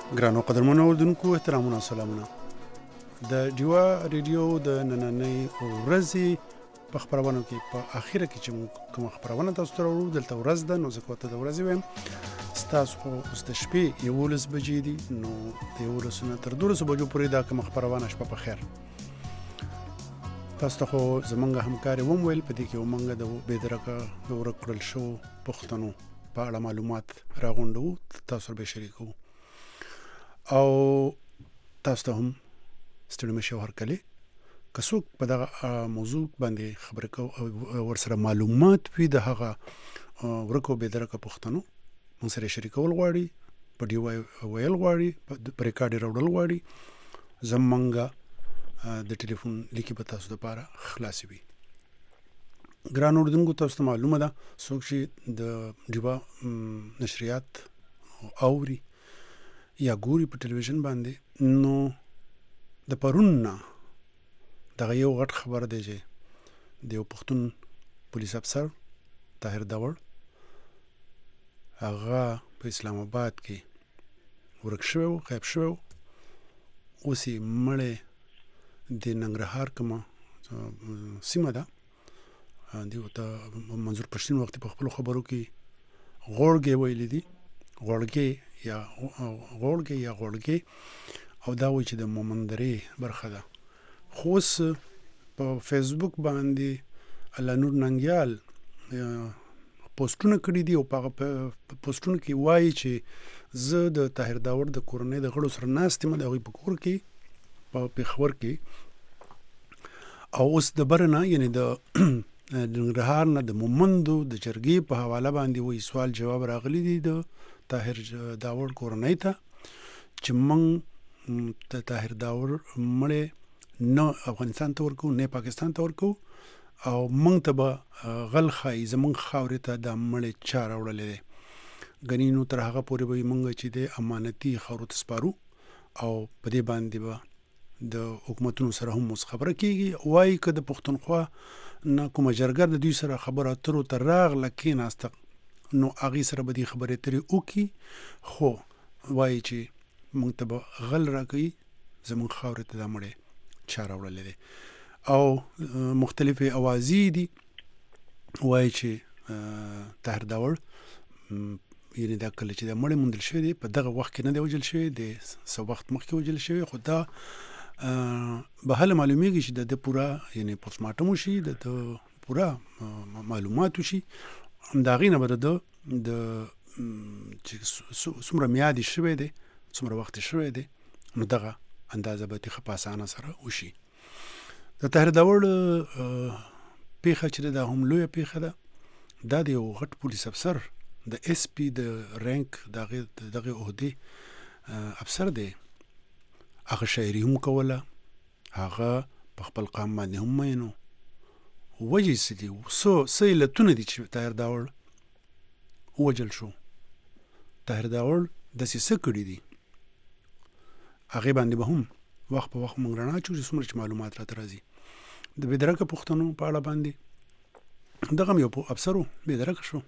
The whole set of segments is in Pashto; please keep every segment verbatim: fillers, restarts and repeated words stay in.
ګرانو قدرمنو اوردونکو احترامونه سلامونه. د ډیوا ریډیو د نننۍ ورځې په خبرونه کې په اخیره کې چې کوم خبرونه تاسو ته ورو دلته ورځ ده، نو زه کوته د ورځې ویم ستاسو خو اوس د شپې یولس بجې دي، نو د یولس نه تر دولس بجو پورې دا کوم خبرونه شپه په خیر. تاسو ته خو زمونږ همکاري وم ویل په دې کې ومنګه د بېدرکه د ورک کړل شو پښتنو په اړه معلومات راغونډو، تاسو سره به شریکو او تاسو ته هم ستړي مشه ورکړي که څوک په دغه موضوع باندې خبرې کو ورسره معلومات وي د هغه ورکو بېدرکه پښتنو موږ سره شریکول غواړي، په ډي ویل غواړي، په ریکارډ راوړل غواړي، زمونږ د ټلیفون لیکي په تاسو لپاره خلاص وي. ګران اردوونکو، تاسو ته معلومه ده څوک چې د ډیوا نشریات اوري یا ګوري په ټلویزیون باندې، نو د پرون نه دغه یو غټ خبر دی چې د یو پښتون پولیس افسر طاهر داور هغه په اسلام آباد کې ورک شوی و، غیب شوی و. اوس یې مړی د ننګرهار کومه سیمه ده، دیو ته منظور پښتین وخت په خپلو خبرو کې غوړګې ویلي دي، غوړګې یا غوړګې یا غوړګې او دا وایي چې د مومند درې برخه ده. خو اوس په فیسبوک باندې الله نور ننګیال پوسټونه کړي دي او په پوسټونو کې وایي چې زه د طاهر داور د کورنۍ د غړو سره ناست یم د هغوی په کور کې په پېښور کې، او اوس د بره نه یعنې د ننګرهار نه د مومندو د جرګې په حواله باندې وایي سوال جواب راغلی دی د طاهر داور کورنۍ ته چې موږ د طاهر داور مړی نه افغانستان ته ورکو نه پاکستان ته ورکو، او موږ ته به غل ښایي زموږ خاورې ته دا مړی چا راوړلی دی. ګنې نو تر هغه پورې به موږ چې د امانتي خاورو ته سپارو او په دې باندې به د حکومتونو سره هم اوس خبره کېږي. وایي که د پښتونخوا نه کومه جرګه د دوی سره خبرو اترو ته راغله کېناسته، نو هغې سره به دې خبرې اترې وکړي، خو وایي چې موږ ته به غل راکوي زموږ خاورې ته دا مړی چا راوړلی دی. او مختلفې اوازې دي، وایي چې طاهر داور یعنې دا کله چې دا مړی موندل شوی دی په دغه وخت کې نه دی وژل شوی، د څه وخت مخکې وژل شوی، خو دا به هله معلومیږي چې د ده پوره یعنې پوسټمارټم وشي، د ده پوره معلومات وشي، د هغې نه به د ده د چې څومره میادې شوی دی، څومره وخت شوی دی، نو دغه اندازه به تیخه په اسانه سره وشي. د طاهر داور پیښه چې دا هم لویه پیښه ده. دا د یو غټ پولیس افسر د اس پی د رینک دغه دغه عہدې افسر دی، هغه شاعري هم کوله، هغه په خپل قام باندې هم مینو. وجې څه دي، څه څه علتونه دي چې طاهر داور ووژل شو؟ طاهر داور داسې څه کړي دي؟ هغې باندې به هم وخت په وخت موږ رڼا اچو چې څومره چې معلومات راته راځي. د بېدرکه پښتنو په اړه باندې دغه هم یو افسر و، بېدرکه شو،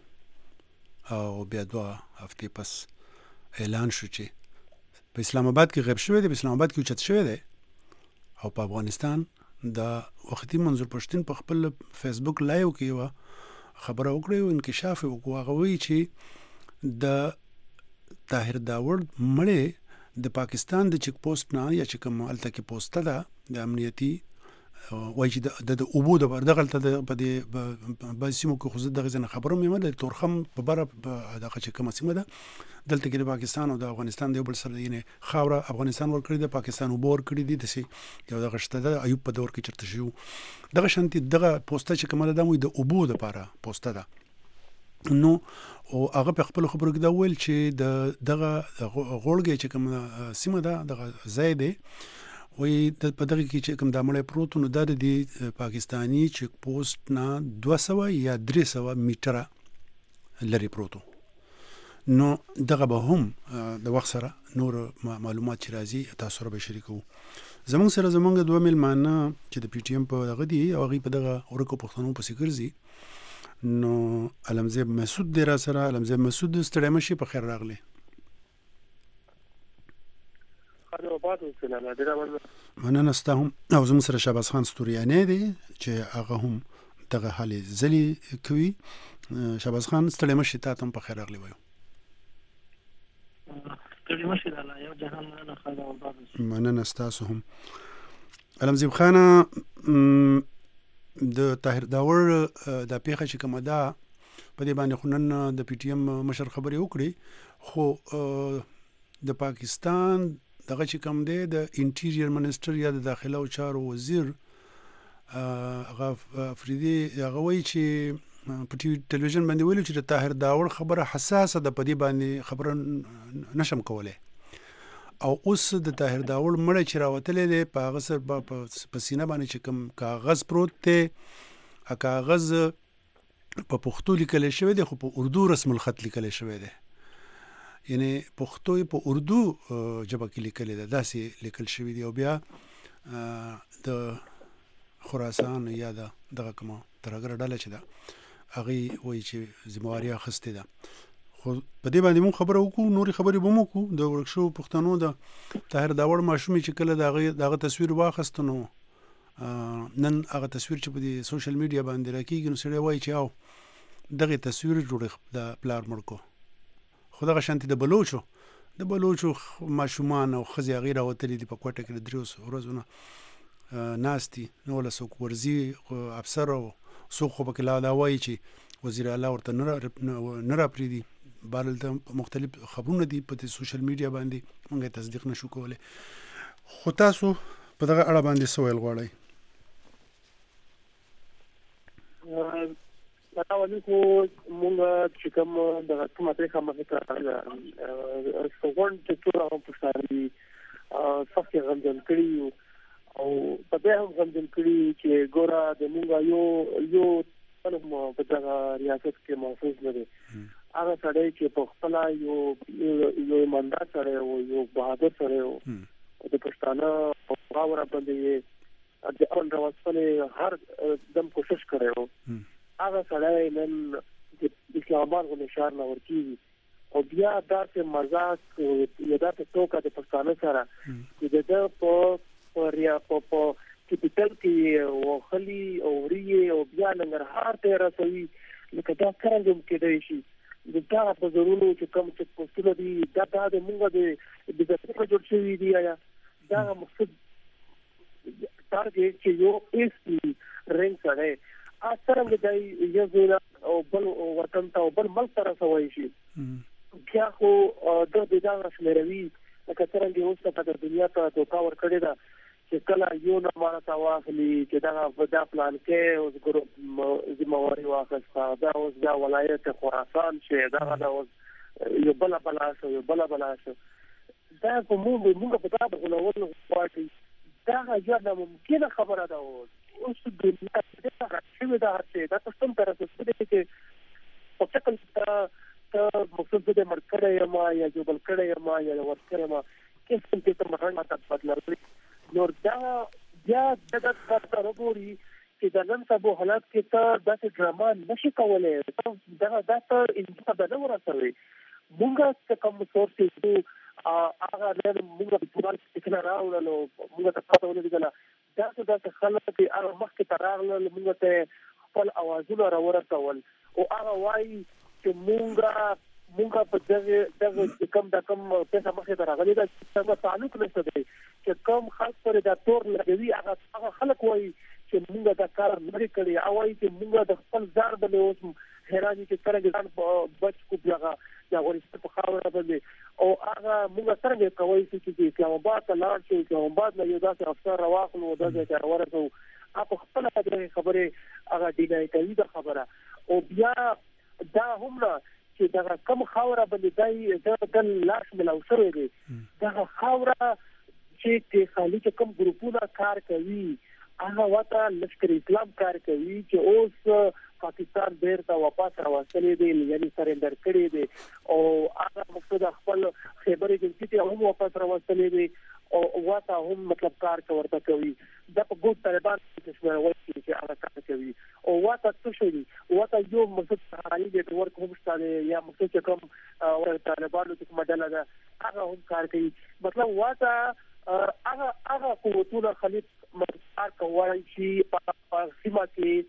او بیا دوه هفتې پس اعلان شو چې په اسلام آباد کې غیب شوی دی، په اسلام آباد کې اوچت شوی دی، او په افغانستان د وختي منظور پښتین په خپل فیسبوک لایو کې یوه خبره وکړې او انکشاف یې وکړو. هغه وایي چې د طاهر داور مړی د پاکستان د چیک پوسټ نه یا چې کوم هلته کې پوسټه ده د امنیتي، وایي چې د اوبو دپاره دغه هلته په دې بعضې سیمو کې خو زه دغې ځای نه خبر هم یم، د تورخم په بره دغه چې کومه سیمه ده دلته کې د پاکستان او د افغانستان د یو بل سره یعنې خاوره افغانستان ورکړې ده، پاکستان اوبه ورکړي دي، داسې یو دغه شته ده، ایوب په دور کې چېرته شوي دغه شانتې دغه پوسټه چې کومه ده دا وایي د اوبو دپاره پوسټه ده. نو او هغه په خپلو خبرو کې دا وویل چې د دغه غوړګې چې کومه سیمه ده دغه ځای دی، وایي په دغه کې چې کوم دا مړی پروت و، نو دا د دې پاکستاني چیک پوسټ نه دوه سوه یا درې سوه میټره لرې پروت و. نو دغه به هم د وخت سره نور معلومات چې راځي تاسو سره به شریکوو. زمونږ سره زمونږ دوه میلمانه چې د پی ټي ایم په دغه دي او هغوی په دغه ورکو پښتنو پسې ګرځي، نو علمزیب مسعود دی را سره. علمزیب مسعود ستړی مه شي، په خیر راغلی. مننه ستا هم او زموږ سره شهباز خان ستوریانی دی چې هغه هم دغه حالې ځلې کوي. شهباز خان ستړی مه شې، تا ته هم په خیر راغلی وایو. مننه ستاسو هم. علمزیب خانه، د طاهر داور دا پیښه چې کومه ده په دې باندې خو نن د پی ټي ایم مشر خبرې وکړي، خو د پاکستان دغه چې کوم دی د انټیریر منسټر یا د داخله او چارو وزیر هغه افریدي هغه وایي چې په ټلویزیون باندې ویلي چې د طاهر داور خبره حساسه ده، په دې باندې خبره نشم کولی. او اوس د طاهر داور مړی چې راوتلی دی په هغه سر په سینه باندې چې کوم کاغذ پروت دی، کاغذ په پښتو لیکلی شوی دی خو په اردو رسم الخط لیکلی شوی دی، یعنی پښتو په اردو ژبه کې لیکلی ده، داسې لیکل شوی دی. او بیا د خراسان یا د دغه کومه ترهګره ډله چې ده هغې وایي چې ذمهواري اخیستې ده. خو په دې باندې مونږ خبره وکړو، نورې خبرې به مو وکړو. د ورک شوو پښتنو د طاهر داور ماشومې چې کله د هغه تصویر واخیسته، نو نن هغه تصویر چې په دې سوشل میډیا باندې راکېږي، نو سړی وایي چې او دغې تصویر جوړې د پلار مړ کو. خو دغه شانتې د بلوچو د بلوچو ماشومان او ښځې هغې راوتلي دي په کوټه کې د دریو ورځو نه ناست دي. نولس څوک ورځي افسر او څوک خو پکې لا دا وایي چې وزیر اعلی ورته نه راپرېږدي. بهرحال ته مختلف خبرونه دي په دې سوشل میډیا باندې، موږ یې تصدیق نشو کولی. خو تاسو په دغه اړه باندې څه ویل غواړئ؟ متاولي خو مونږ چې کوم دغه کومه پرېکړه مخې ته راغله غونډ چې ټول هغه پښتانه سخت یې غمجن کړي او په دې هم غمجن کړي چې ګوره د مونږ یو یو په دغه ریاست کې محفوظ نه دی. هغه سړی چې په خپله یو یو ایماندار سړی و، یو بهادر سړی و، د پښتانه په خاوره باندې د امن راوستلو هر دم کوشش کړی و. هغه سړی نن د اسلام آباد غونډې ښار نه ورکېږي او بیا داسې مذاق یا داسې ټوکه د پښتانه سره چې د ده په په کیپیټل کې وخلي او وریې او بیا ننګرهار ته یې رسوي، لکه دا څرنګه هم کېدی شي. د دغه په ضرورو چې کوم چک پوسټونه دي دا دا د مونږ د بېګتۍ جوړ شوي دي، یا دغه مقصد ټارګېټ چې یو ایس پي رنګ سړی څرنګه دی یو ځای او بل وطن ته او بل ملک ته رسولی شي، بیا خو ده د دغه شمېروي لکه څرنګه اوس ته د دنیا ته دوکه ورکړې ده چې کله یو نه مانته واخلي چې دغه دا پلان کې اوس ذمهواري واخیسته، دا اوس دا ولایت خراسان شي، دغه دا اوس یو بله بلا شو یو بله بلا شو. دا خو مونږ مونږ په دا د غولولو غواړي، دغه یوه ناممکنه خبره ده. اوس اوس دنیا ته شوې ده هر څه، دا پښتون ته رسېدلې چې په شکل ته ته مقصد زه د مړ کړی یم یا جو بل کړی یم یا ور کړی یم کیسم کې ته مهرنګ ماته بدلوي. نو دا بیا دغه کار وګوري چې د نن سبا حالات کې ته داسې ډرامه نشي کولی، دغه دا ته انجا به نه ورسوي. مونږ چې کوم سورسز دي هغه مونږ په ټول کې نه راوړل او مونږ ته پته ولګېدله داسې داسې خلک هغه مخکې ته راغلل، مونږ ته خپل اوازونه راورسول او هغه وایي چې مونږ مونږ په دغه دغه کوم د کوم پیسه مخې ته راغلي ده څنګه تعلق نشته دی چې کوم خلک پرې دا تور لګوي، هغه هغه خلک وایي چې مونږ دا کار نه دی کړی، او وایي چې مونږ د خپل ځان باندې اوس حیران یو چې څرنګه ځان بچ کړو بیا د افغانستان په خاوره باندې، او هغه مونږ څرنګه کولی شو چې اسلام آباد ته لاړ شو، اسلام آباد نه یو داسې افسر راواخلو او دا ځای ته راورسوو. هغه په خپله دغې خبرې هغه ډینای کوي دا خبره، او بیا دا هم نه چې دغه کوم خاوره باندې دی د لاس ملاو شوی دی، دغه خاوره چې خالي چې کوم ګروپونه کار کوي هغه ورته لشکر اسلام کار کوي چې اوس پاکستان بیرته واپس راوستلی دی، یعنې سرنډر کړی دی، او هغه مقصد خپل خیبر ایجنسي ته هم واپس راوستلی دی او واته هم مطلب کار ورته کوي. دا په ګوت طالبان کې شمېرول کېږي چې هغه کار کوي، او واته څه شی دي، واته یو مقصد سهاري نیټورک هم شته دی، یا مقصد چې کوم طالبانو چې کومه ډله ده هغه هم کار کوي. مطلب واته هغه هغه قوتونه خلیق مسار کوي چې په سیمه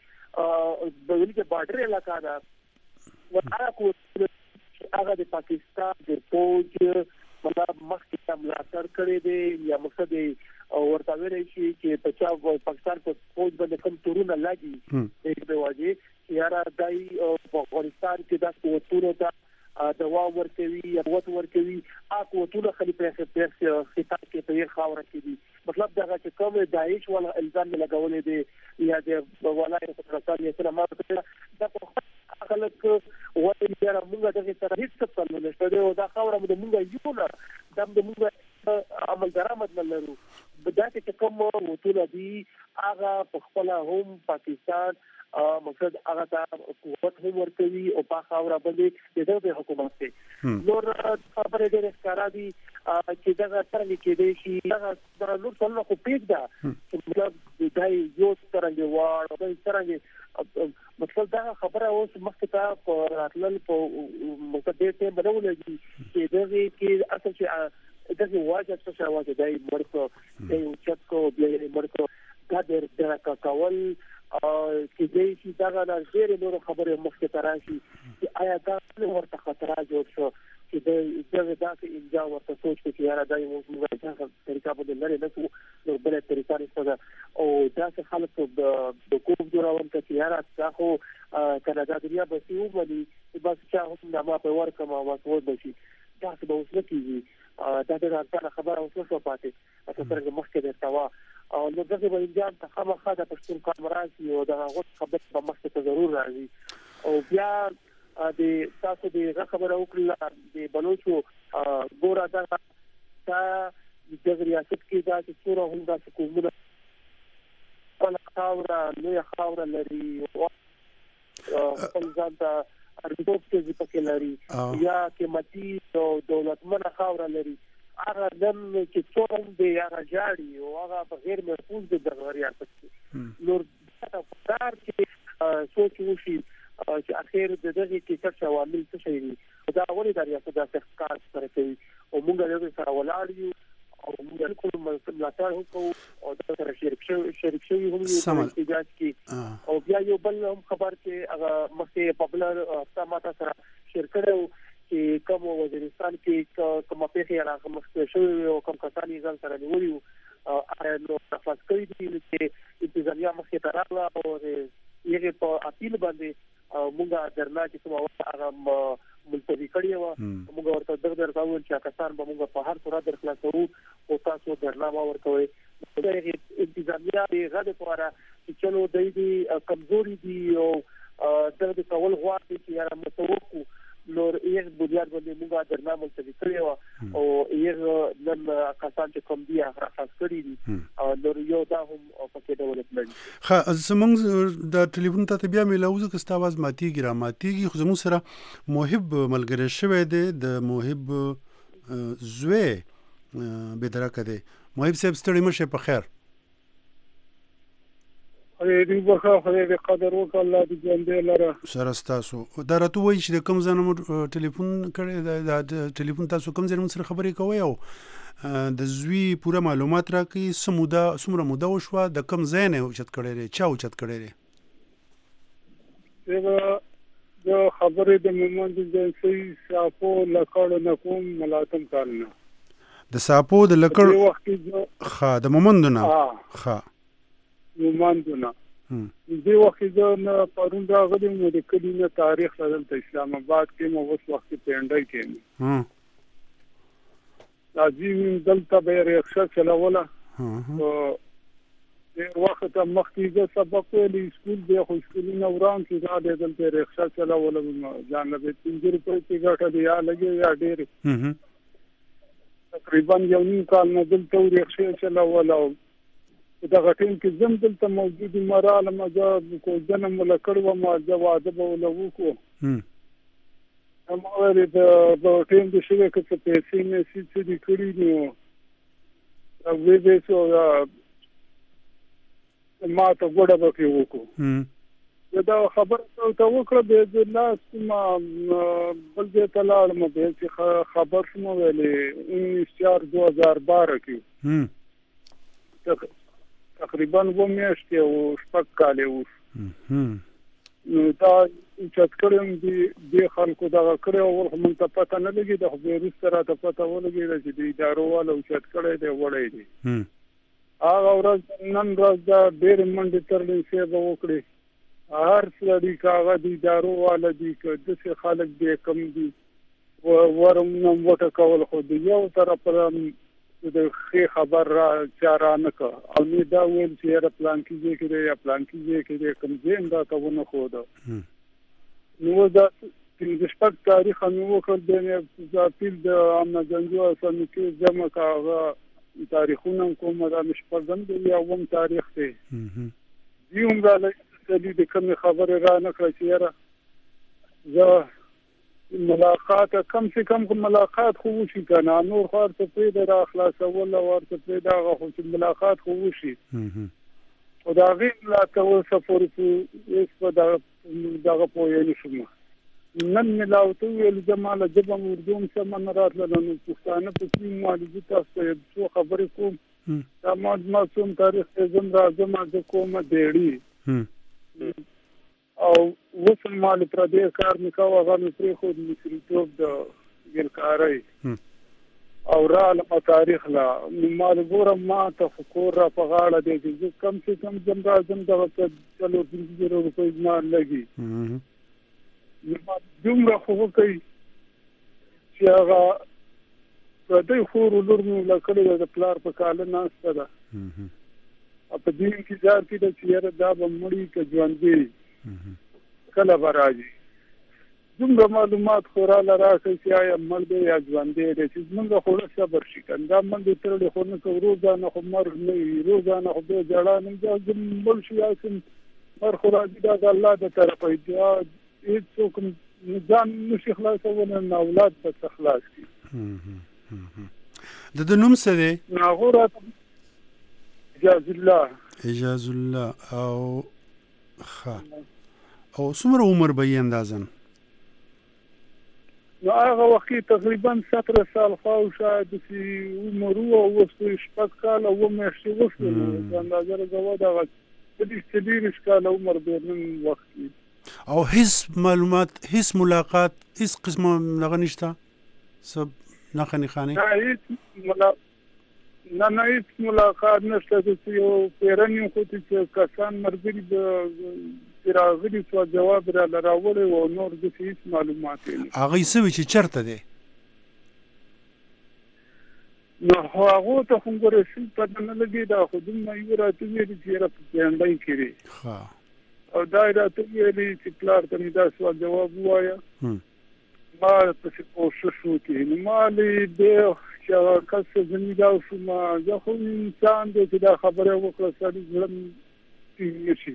کې د ویلي بارډر علاقہ ده او هغه قوتونه هغه د پاکستان د فوج مطلب مخکې ملاتړ کړی دی یا مقصد ورته ویل شي چې په چا پاکستان په فوج باندې کوم تورونه لاګي د واجی یاره دای په افغانستان کې د قوتونو ته دوا ورکوي یا وت ورکوي اکو قوتونه خلی پرسه پرسه خطاب کې په یو خاور کې دي مطلب دا چې کوم داعش ولا الزام لګولې دي یا د ولایت پاکستان یې سره ما دا په خلک وایي یاره موږ دغه سره هیڅ څه نه نشته او دا خاور موږ یو نه دم د موږ عمل درآمد نه لرو بدايه چې کوم وټول دي هغه په خپل هم پاکستان مقصد هغه د قوت هم ورکوي او په خاور باندې د حکومت ته نور خبره دې ښکارا دي چې دا څنګه کې دي چې دا د نور څلور خو پیګ ده چې مطلب دای یو څنګه وار او څنګه مطلب دا خبره اوس مخکې ته په راتلل په مقصد دې بنولې چې دغه کې اصل چې دغه واجب څه واجب دی مرکو یو چتکو بلې مرکو دا د کاول چې دې چې دا نه ډېر نور خبره مخکې ته راشي چې آیا دا ورته خطر جوړ شو چې دغه داسې انجا ورته سوچ کې یاره دا یو موږ څنګه طریقه په لري نه نو بل طریقه نشته او داسې خلک د کوم جوړون کې یاره تاسو کاناډا دنیا به سی ومني چې بس چا هم ما په ورکه ما واسو بشي دا څه به وسله کیږي دا د ځان خبره اوسه شو پاتې تاسو څنګه مخکې درتاوه او نو دغه باندې ته خامخا د پښتون کامراسي او د هغه خبره په مخکې ته ضرور راځي او بیا د تاسو د خبره وکړه د بلوچو ګورا دا تا د ریاست کې دا چې څوره هم دا کومه په خاورا نو خاورا لري او خپل ځان ته ارګوب کې ځکه لري یا کې متي او دولتمن خاورا لري هغه دم چې څوم دی هغه جاړي او هغه په غیر محفوظ د دغوریا پکې نور دا چې سوچ وشي چې اخر د دغه کې څه عوامل څه شي دا ولې د ریاست د تحقیقات سره کوي او موږ له سره ولاړ یو او موږ کوم ملاتړ وکړو او دا سره شریک شو شریک شو هم یو احتجاج کې او بیا یو بل هم خبر چې هغه مخکې پاپولر سماته سره شرکت چې کوم وزیرستان کې کوم پیښه راغله مخکې شو او کوم کسان یې ځان سره نیولیو ا نو تاسو کوي چې انتظامیه مخکې ته راغله او یې په اپیل باندې موږ درنا چې کومه هغه ملتوي کړی و موږ ورته دغه درځو چې کسان به موږ په هر صورت درخلاصو او تاسو درنا ورکوي دغه انتظامیه د غږ لپاره چې چلو د دې کمزوري دي او دغه کول غواړي چې یاره متوقع نور یې بنیاد باندې موږ درنا ملتوي کړی و او یې نن کسان چې کوم دی هغه خاص کړی دي نور یو دا هم پکې ډیولپمنٹ خا زمونږ د ټلیفون ته بیا ملاوزه کستا आवाज ماتيږي را ماتيږي خو زموږ سره موهب ملګری شوی دی د موهب زوی بدرکه دی موهب صاحب ستړي مشه په خیر اې دې وخت خو دې قدر وکړه الله دې ژوندې لره سره تاسو دا راته وایي چې د کوم ځای ټلیفون کړی د ټلیفون تاسو کوم ځای سره خبرې کوي او د زوی پوره معلومات راکړي سمودا سمره مودا وشو د کوم ځای نه اوچت کړی لري چا اوچت کړی لري دا د خبرې د مومند د سي صافو لکړو نکوم ملاتم کارنه د صافو د لکړ خا د مومند نه خا مومندونه دې وخت زه پرون راغلی نو د کلینه تاریخ سره د اسلام آباد کې مو اوس وخت پینډای کې هم لازم دلته به رخصه چلوله او د وخت مخکې د سبق ویلي سکول دی خو سکولونه وران کې دا د دلته رخصه چلوله ځان له پنځه روپۍ کې ګټه دی یا لګي یا ډېر تقریبا یو نیم کال نه دلته رخصه چلوله دا غټین کې زم دلته موجود مراله مزه کو جنم لکړو ما جواده بوله وکړو هم اوري د ټیم د شوه کې په پیسې نه سې چې د کړی نو او وې به سو ما ته ګوډه وکړو وکړو دا خبر ته وکړه د لاس ما بل دې تلاړ مې چې خبر شمو ویلې ان چار دو هزار بارہ کې هم تقریبا و میاشتې او شپږ کال وو هم نو دا چې کړم دي د خلکو دغه کړو ورته مونږ ته پته نه لګي د خو بیرست را ته پته ولګي چې د ادارو والو چې کړی دی وړی دی هغه ورځ نن ورځ دا ډېر منډې ترلې سی به وکړي هر څړي کاغه د ادارو والا دي که داسې خلک دی کم دي ورم نو وټه کول خو د یو طرف د ښې خبر را چاره نه که او نه دا ویل چې یاره پلان کې ځای کې دی یا پلان کې ځای کې دی کوم ځای هم راته ونه ښوده نو دا پنځه شپږ تاریخ مې وکړ د اپریل د عامه جنګو اسامي کې جمع کا هغه تاریخونه کوم دا شپږم دی یا اووم تاریخ دی یوم دا لې د کوم خبره را نه کړی چې یاره زه ملاقات کم سے کم ملاقات خو وشي کنه نور خار ته پیدا را خلاصول او ورته پیدا غو چې ملاقات خو وشي او دا غي لا ته سفر په اس په دا دغه پوهې نشم نن ملاوت ویل جماله جبه مردوم سم نه راتله نو پښتانه په سیم مالي تاسو څه خبرې کوم دا ما څوم تاریخ زم راځم د کومه دیړي او وسم مال پر دې کار نکاو هغه مې پرې خو د مسریتوب د ګلکاري او را له تاریخ لا مال ګورم ما ته فکر را په غاړه دې چې کم سے کم جم راځم د چلو پنځه زره روپۍ نه لګي نو دومره خو کوي چې هغه په دې خور لور نو لکړي د پلار په کال نه ستده په دې کې ځار کې د چیرې دا بمړی کې ژوند دی کله راځي دومره معلومات خورا لراکې چې آیا مړ دی یا ژوند دی چې موږ خو صبر شي کنده موږ تر له خو نه روزانه خو مر نه روزانه خو به جړا نه ځم بل شي اسم مر خو راځي دا الله د طرفه دی هیڅ څوک ځان نشي خلاصونه نه اولاد په خلاص کی د د نوم څه دی ناغوره اجاز الله اجاز الله او ښه او څومره عمر به یې اندازن نو هغه وخت تقریبا ستره سال خو شاید چې عمر وو وسو شپږ کال او مېشته وسو اندازه راغوا دا د دې ستډیر کال عمر به نن وخت او هیڅ معلومات هیڅ ملاقات هیڅ قسمه لغه نشته سب نه خني خاني نه هیڅ ملاقات نه نه هیڅ ملاقات نشته چې یو پیرنی خو چې کسان مرګري د راغلي څو جواب را راوړي او نور د هیڅ معلومات نه هغه سوي چې چرته دي نو هغه ته هم ورسې په نه لګي دا خو دمه یو راته ویل چې را پېندای کړي ها او دا راته ویل چې پلار ته دا سوال جواب وایا ما په کوشش وکړم ما دې چې کس زمیداو شما زه خو انسان دې چې دا خبره وکړه سړي ځم نشي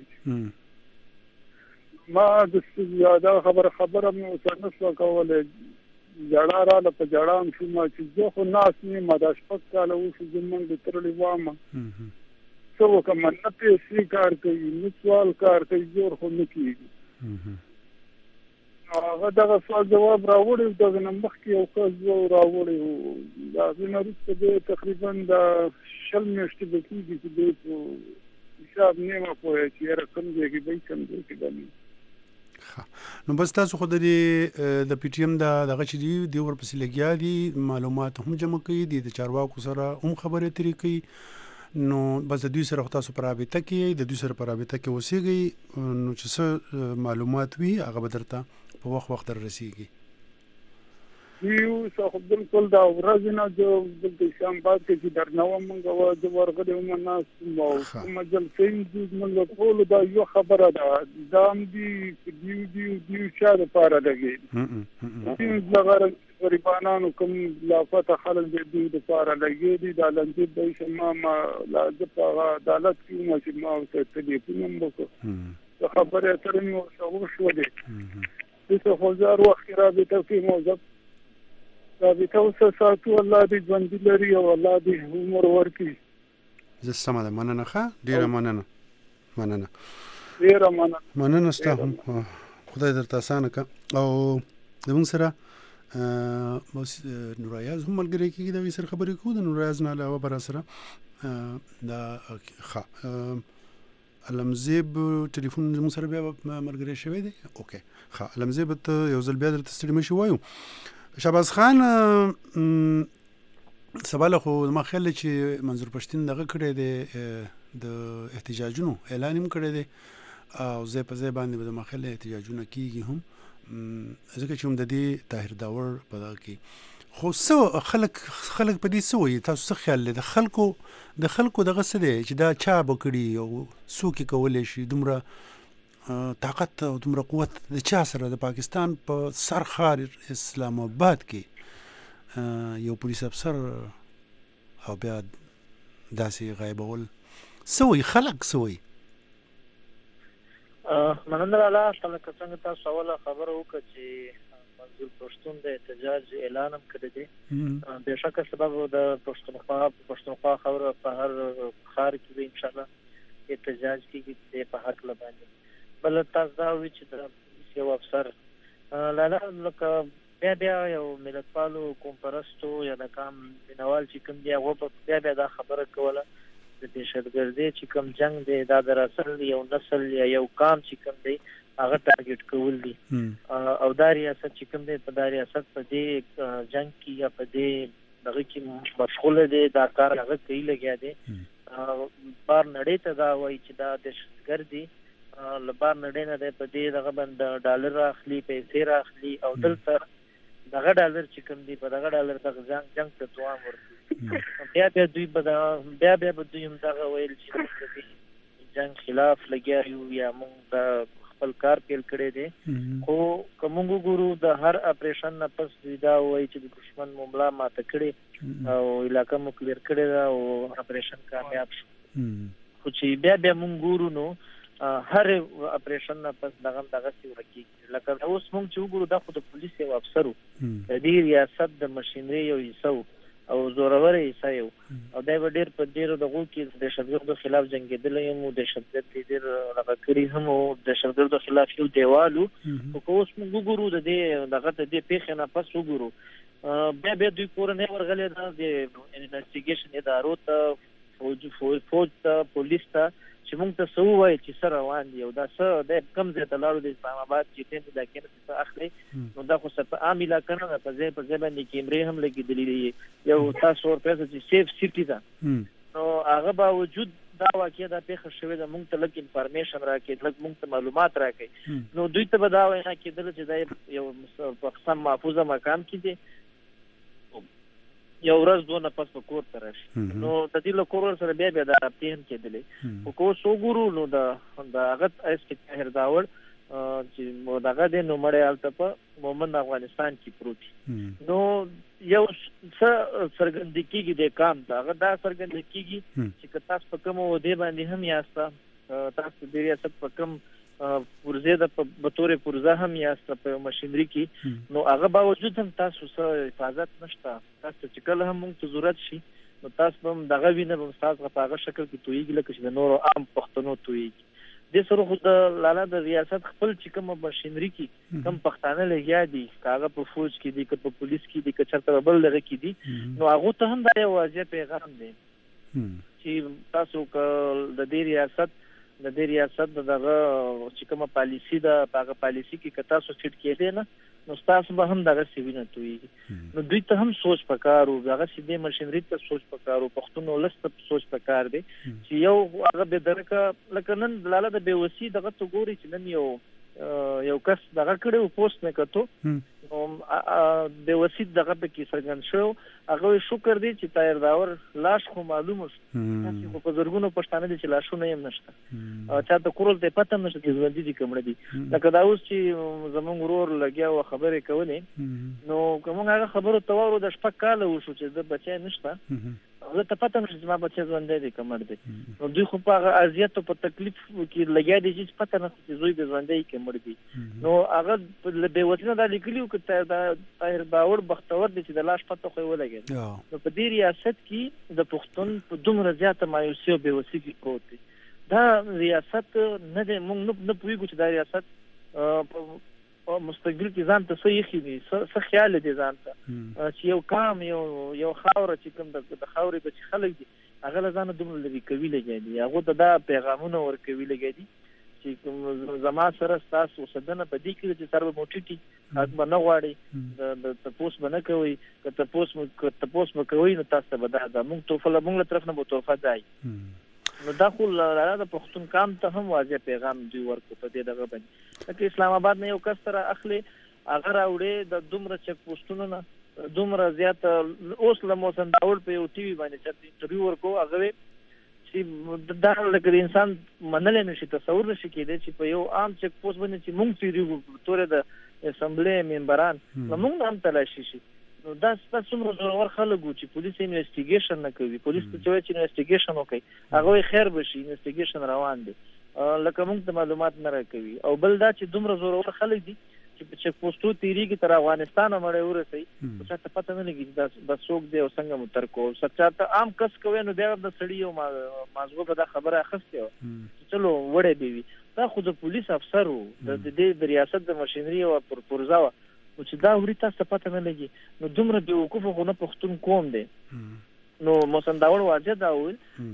ما د زیاده خبره خبره مې وسنه سو کوله جړا را له په جړا شما چې زه خو ناس نه ما د شپږ کال وو چې زمونږ د ترلې وامه څو کوم نه پیسې کار کوي نو سوال کار کوي جوړ خو نه کیږي هغه دغه سوال جواب راوړی دغه نمبر کې یو څه راوړی دا زموږ څه تقریبا د شل میاشتې د کیږي چې د حساب نیمه پوهه چې رقم دی کې به کم دی کې باندې نو بس تاسو خو د د پی ټی ایم د دغه چې دی د ورپسې لګیا دي معلومات هم جمع کوي د چارواکو سره هم خبرې ترې کوي نو بس د دوی سره تاسو پر رابطه کې د دوی سره پر رابطه کې اوسېږئ نو چې څه معلومات وي هغه به درته په وخت وخت در رسیږي یو څه بالکل دا ورځ نه جو د شام بعد کې درنو موږ او د ورغلې موږ ناس مو مجل سین د موږ ټول دا یو خبره ده دام دی دیو دیو دیو شاده لپاره لګي لغره غریبانو کوم لا فتح خلل دې د لپاره لګي دي د لندې د شما ما لا د عدالت کې مو چې ما ته ټلیفون وکړ خبره ترې مو شو دي څه خو زار وخت را به توفیق موجب دا به تاسو ساتو الله دې ژوند لري او الله دې عمر ورکړي زه سمه مننه ښه ډیره مننه مننه ډیره مننه مننه ستاسو خدای درته اسانه ک او زموږ سره بس نورایاز هم ملګری کېږي د سر خبرې کوو د نورایاز نه علاوه بر سره دا ښه علمزیب ټلیفون زموږ سره بیا ملګری شوی دی. اوکې ښه علمزیب ته یو ځل بیا درته ستړي مشي وایو. شهباز خان سبا له خو ما خیال چې منظور پښتین دغه کړی دی د احتجاجونو اعلان هم کړی دی او ځای په ځای باندې به د ما خیال احتجاجونه کېږي هم ځکه چې هم د دې طاهر داور په دغه کې خو څه خلک خلک په دې څه وایي تاسو څه خیال دی د خلکو د خلکو دغه څه دی چې دا چا به کړي او څوک یې کولی شي دومره طاقت او دومره قوت د چا سره د پاکستان په سر ښار اسلام آباد کې یو پولیس افسر او بیا داسې غایبول څه وایي خلک څه وایي؟ مننه لاله لکه څنګه تاسو اوله خبره وکړه چې منظور پښتون د احتجاج اعلان هم کړی دی. بېشکه سبب د پښتونخوا پښتونخوا خبره په هر ښار کې به انشاءالله احتجاج کېږي په حق باندې. بل تاسو دا وایي چې د یو افسر لاله لکه بیا بیا یو ملتپالو قوم پرستو یا د کام مینوال چې کوم دی هغه بیا بیا دا خبره کوله د دهشتګردۍ چې کوم جنگ دی دا در اصل یو نسل یا یو قام چې کوم دی هغه ټارګټ کول دي او دا ریاست چې کوم دی په دا ریاست په دې جنگ کې یا په دې دغه کې مشغوله دی دا کار هغه کوي لګیا دی. بار نړۍ ته دا وایي چې دا دهشتګردي له بار نړۍ نه دی په دې دغه باندې ډالر راخلي پیسې راخلي او دلته دغه ډالر چې کوم دی په دغه ډالر دغه جنگ جنگ ته دوام ورکوي. بیا بیا دوی به بیا بیا به دوی هم دغه ویل چې جنگ خلاف لګیا یو یا موږ د خپل کار پیل کړی دی. خو که موږ وګورو د هر اپریشن نه پس دوی دا وایي چې د دښمن مملا ماته کړې او علاقه مو کلیر کړې ده او اپریشن کامیاب شو. خو چې بیا بیا موږ ګورو نو هر اپریشن نه پس دغه دغه سی ورکیږي. لکه اوس موږ چې وګورو دا خو د پولیس یو افسر و د دې ریاست د مشینري یو حصه او زورور حصه یو او دا به ډېر په ډېرو دغو کې د دهشتګردو خلاف جنګېدلی یم او دهشتګرد یې ډېر هغه کړي هم او دهشتګردو خلاف یو دیوال و. خو که اوس موږ وګورو د دې دغه د دې پېښې نه پس وګورو بیا بیا دوی کورنۍ ورغلې ده د انویسټیګیشن ادارو ته فوج فوج ته پولیس ته چې موږ ته څه ووایي چې څه روان دي او دا څه د کوم ځای ته لاړو د اسلام آباد چې ټین علاقې نه څه اخلي نو دا خو په عام علاقه نه ده په ځای په ځای باندې کیمرې هم لګېدلې دي یو تاسو ورپسې چې سیف سیټي ده نو هغه باوجود دا واقعیا دا پیښه شوې ده موږ ته لږ انفارمیشن راکړي لږ موږ ته معلومات راکړي نو دوی ته به دا وینا کېدله چې دا یو په قسم محفوظه مقام کې دی یو ورځ دوه نه پس په کور ته راشي نو د دې له کور سره بیا بیا دا رابطې هم کېدلې خو که اوس وګورو نو د هغه ایس کې طاهر داور چې دغه دی نو مړی هلته په مومند افغانستان کې پروت نو یو څه څرګندې کېږي د کام ته هغه دا څرګندې کېږي چې که تاسو په کومه ودې باندې هم یاسته تاسو د ریاست په کوم پرزه د په تورې پرزه هم یاسته په مشینري کې نو هغه باوجود هم تاسو سره حفاظت نشته تاسو چې کله هم موږ ته ضرورت شي نو تاسو هم دغه وینه به تاسو په هغه شکل کې تویږي لکه چې د نورو عام پښتنو تویږي. د سره خو د لاله د ریاست خپل چې کوم مشینري کې کم پښتانه لګیا دي کاغه په فوج کې دي که په پولیس کې دي که چرته بل لږه کې دي نو هغه ته هم دا یو واضح پیغام دی چې تاسو د دې ریاست د دې ریاست دغه چې کومه پالیسی ده هغه پالیسی کې که تاسو فټ کېدې نه نو تاسو به هم دغه سیوینه تویږي نو دوی ته هم سوچ پکار او هغه سیدې مشینري ته سوچ پکار او پښتون ولست سوچ پکار دی چې یو هغه به درکه لکه نن لاله د بیوسی دغه تو ګوري چې نن یو یو کس دغه کړو پوسټ نه کړو نو بیوسی دغه به کې څرګند شو هغه شکر دی چې طاهر داور لاش خو معلومه شو چې په بزرګونو پښتانه دي چې لاشونه یې نشته چا ته کورل ته پته نشته چې ژوند دي کوم دي لکه دا اوس چې زمونږ ورور لګیا و خبرې کولې نو کومه هغه خبرو توارو د شپږ کاله وشو چې د بچی نشته زه ته پته نشته چې ما بچی ژوند دی کوم دی نو دوی خو په هغه اذیت او په تکلیف کې لګیا دي چې پته نشته چې زوی د ژوند دی کوم دی نو هغه به وطن دا لیکلیو چې طاهر داور بختور دي چې د لاش پته خو ولګي نو په دې ریاست کې د پښتون په دومره زیاته مایوسي او بېوسي کې پروت دی دا ریاست نه دی موږ نه پوهیږو چې دا ریاست مستقبل کې ځان ته څه یخي دي څه خیال دي ځان ته چې یو کام یو یو خاوره چې کوم د خاورې به خلک دي هغه ځان دومره لري کوي لګي دي هغه ته دا پیغامونه ورکوي لګي دي چې کوم زما سره تاسو وسدنه په دې کې چې سره موټی حق به نه غواړي د تپوس به نه کوي که تپوس که تپوس به کوي نو تاسو به دا موږ توفل موږ طرف نه به توفه ځای نو دا خو لاره د پښتون کام ته هم واضح پیغام دی ورکو په دې دغه باندې چې اسلام آباد نه یو کس سره اخلي هغه راوړي د دومره چک پوسټونو نه دومره زیات اوس له موسن داول په یو ټي وي باندې چې انټرویو ورکو هغه چې دا لکه انسان منل نشي تصور نشي کېدای چې په یو عام چک پوسټ باندې چې مونږ تیریو تورې د اسمبلی ممبران موږ هم تلاشي شي نو دا ستاسو څومره زورور خلک وو چې پولیس انویسټیګیشن نه کوي پولیس ته چې انویسټیګیشن وکړي هغه خیر بشي انویسټیګیشن روان دي لکه موږ ته معلومات نه راکوي او بل دا چې دومره زورور خلک دي چې په چک پوسټو تیریږي تر افغانستان مړې ورسي څه ته پته نه لګي دا د څوک دی او څنګه متر کو سچا ته عام کس کوي نو بیا د سړی او مازغو په دا خبره اخسته چلو وړې دی دا خو د پولیس افسر وو د دې د ریاست د ماشينري او پر پرزاوه چې دا ورته تاسو پته نه لګي نو دومره به وقوف غو نه پښتون کوم دی نو موسم داول واځه دا ول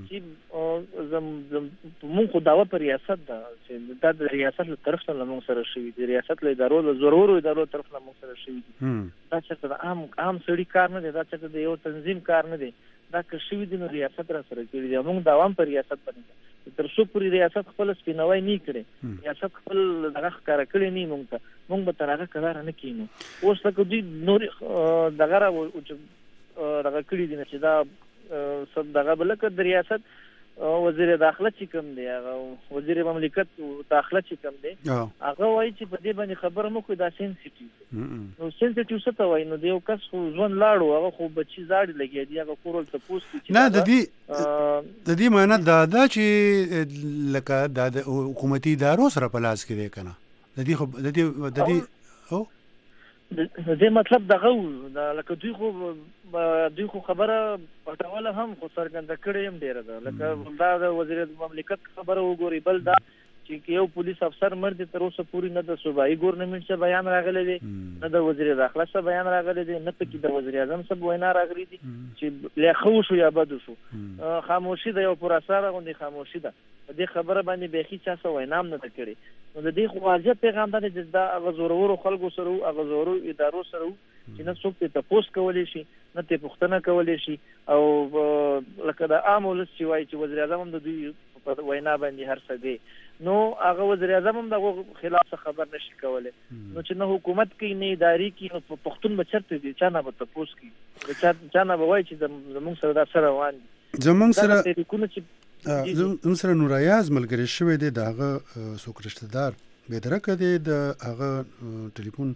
چې زم زم مونږ خو داوا پر ریاست دا چې دا د ریاست له طرف ته موږ سره شوی دی ریاست له ادارو له ضروري ادارو طرف ته موږ سره شوی دی دا چې دا عام عام سړي کار نه دی دا چې د یو تنظیم کار نه دی دا که شوی دی نو ریاست را سره کړی دی موږ دوام پر ریاست باندې تر څو پوری ریاست خپل سپینوي نه کړي ریاست خپل دغه کار کړی نه موږ ته موږ به تر هغه کار نه کینو اوس لکه دوی نور دغه را دغه کړی دي چې دا صد دغه بلکه د ریاست وزیر داخله چې کوم دی هغه وزیر مملکت داخله چې کوم دی هغه وایي چې په دې باندې خبره مو کوي دا سنسټیو نو سنسټیو څه ته وایي نو د یو کس خو ځون لاړو هغه خو بچی زاړي لګي دی هغه کورل ته پوسټ نه د دې د دې معنی دا دا چې لکه د حکومتي ادارو سره په لاس کې دی کنه د دې خو د دې د دې او د دې مطلب دغه دا لکه دوی خو دوی خو خبره پټواله هم خو څرګنده کړې هم ډیره ده لکه دا د وزیر مملکت خبره وګوري بل دا چې یو پولیس افسر مرد تر اوسه پوری نه د صوبایي ګورنمنت څخه بیان راغلی دی نه د وزیر داخله څخه بیان راغلی دی نه پکې د وزیر اعظم څخه وینا راغلی دی چې له خو شو یا بد شو خاموشي د یو پر اثر غوندي خاموشي ده دې خبره باندې بهخي چا څه وینا نه کړي نو د دې خو واجب پیغام دی چې دا غزورورو خلکو سره او غزورو ادارو سره چې نه څوک ته تاسو کولای شي نه ته پښتنه کولای شي او لکه د عام ولس چې وایي چې وزیر اعظم د دوی په وینا باندې هر څه دی نو هغه وزیر اعظم هم دغه خلاف خبر نشي کولای نو چې نه حکومت کې نه اداري کې نو پښتون بچرته دي چې نه به تاسو کې چې نه به وایي چې زموږ سره دا سره روان دي زموږ سره کوم چې زموږ سره نورایاز ملګری شوی دی دغه څوک رشتہ دار به درکه دی د هغه ټلیفون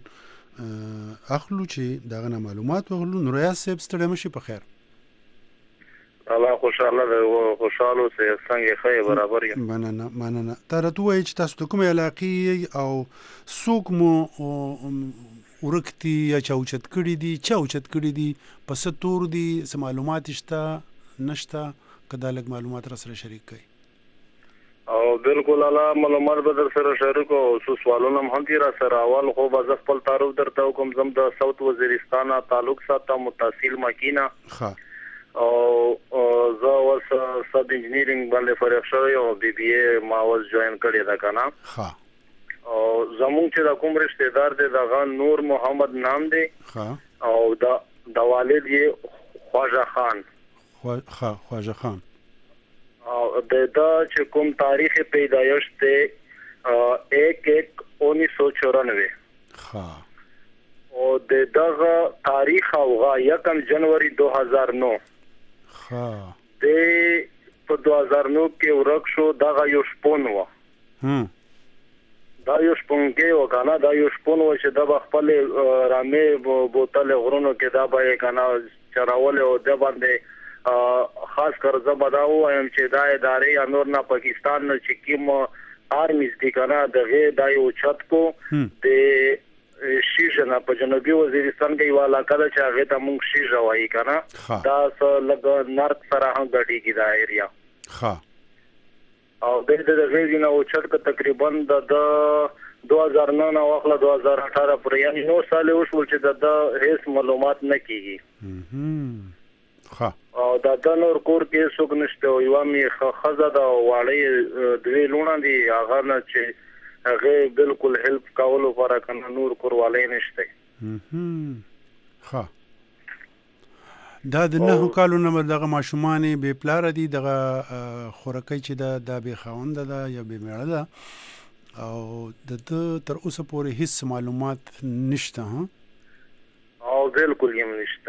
اخلو چې دغه معلومات وغلو نورایاز صاحب ستړي مشي په خیر الله خوشاله ده خوشاله سه څنګه خیر برابر یم مننه مننه تر ته وای چې تاسو کومه علاقې او څوک مو ورکتي یا چوچت کړی دي چوچت کړی دي پس تور دي سم معلومات شته نشته کدالک معلومات را سره شریک کړئ او بالکل الله معلومات به در سره شریک او څو سوالونه هم دي را سره اول خو به خپل تعارف درته کوم زم د ساوث وزیرستان تعلق ساتم متصل ماکینا ها او زه اوس سب انجینیرینګ باندې فارغ شوی او بي بي اي ما اوس جوائن کړی دا کنه ها او زموږ چې د کوم رشتہ دار دی دغه نور محمد نام دی ها او د د والد یې خواجه خان خوا خواجه خان او د دا چې کوم تاریخ پیدایش ته ایک ایک انیس سو چورانوے ها او د دغه تاریخ او یکم جنوری دو هزار نو ها د په دو هزار نو کې ورک شو دغه یو شپون و هم دا یو شپون کې و کنه دا یو شپون و چې د خپل رامې بوتل غرونو کې دا به کنه چراول او د باندې خاص کر زبداو ایم چې دا ادارې انور نه پاکستان نه چې کوم آرمیز دي کنه دغه دا یو چت کو د شیژه په جنوبي وزیرستان کې یو علاقه ده چې هغه ته مونږ شیژه وایي کنه دا څه لګ نارت سره هم غټیږي دا ایریا ها او د دې د غوښنه او چرته تقریبا د دوه هزار نهه واخله دوه هزار اټھارہ پورې یعنی نو سال وشول چې د هیڅ معلومات نه کیږي ها او دا د نور کور کې څوک نشته او یو می خزه دا واړې دوی لونه دي هغه نه چې هغه بالکل هیلپ کولو لپاره کنه نور کور والے نشته ها دا د نه کالو نه دغه ماشومان به پلار دي دغه خورکې چې دا د به خوند ده یا به میړه ده او د تر اوسه پورې هیڅ معلومات نشته ها او بالکل یې نشته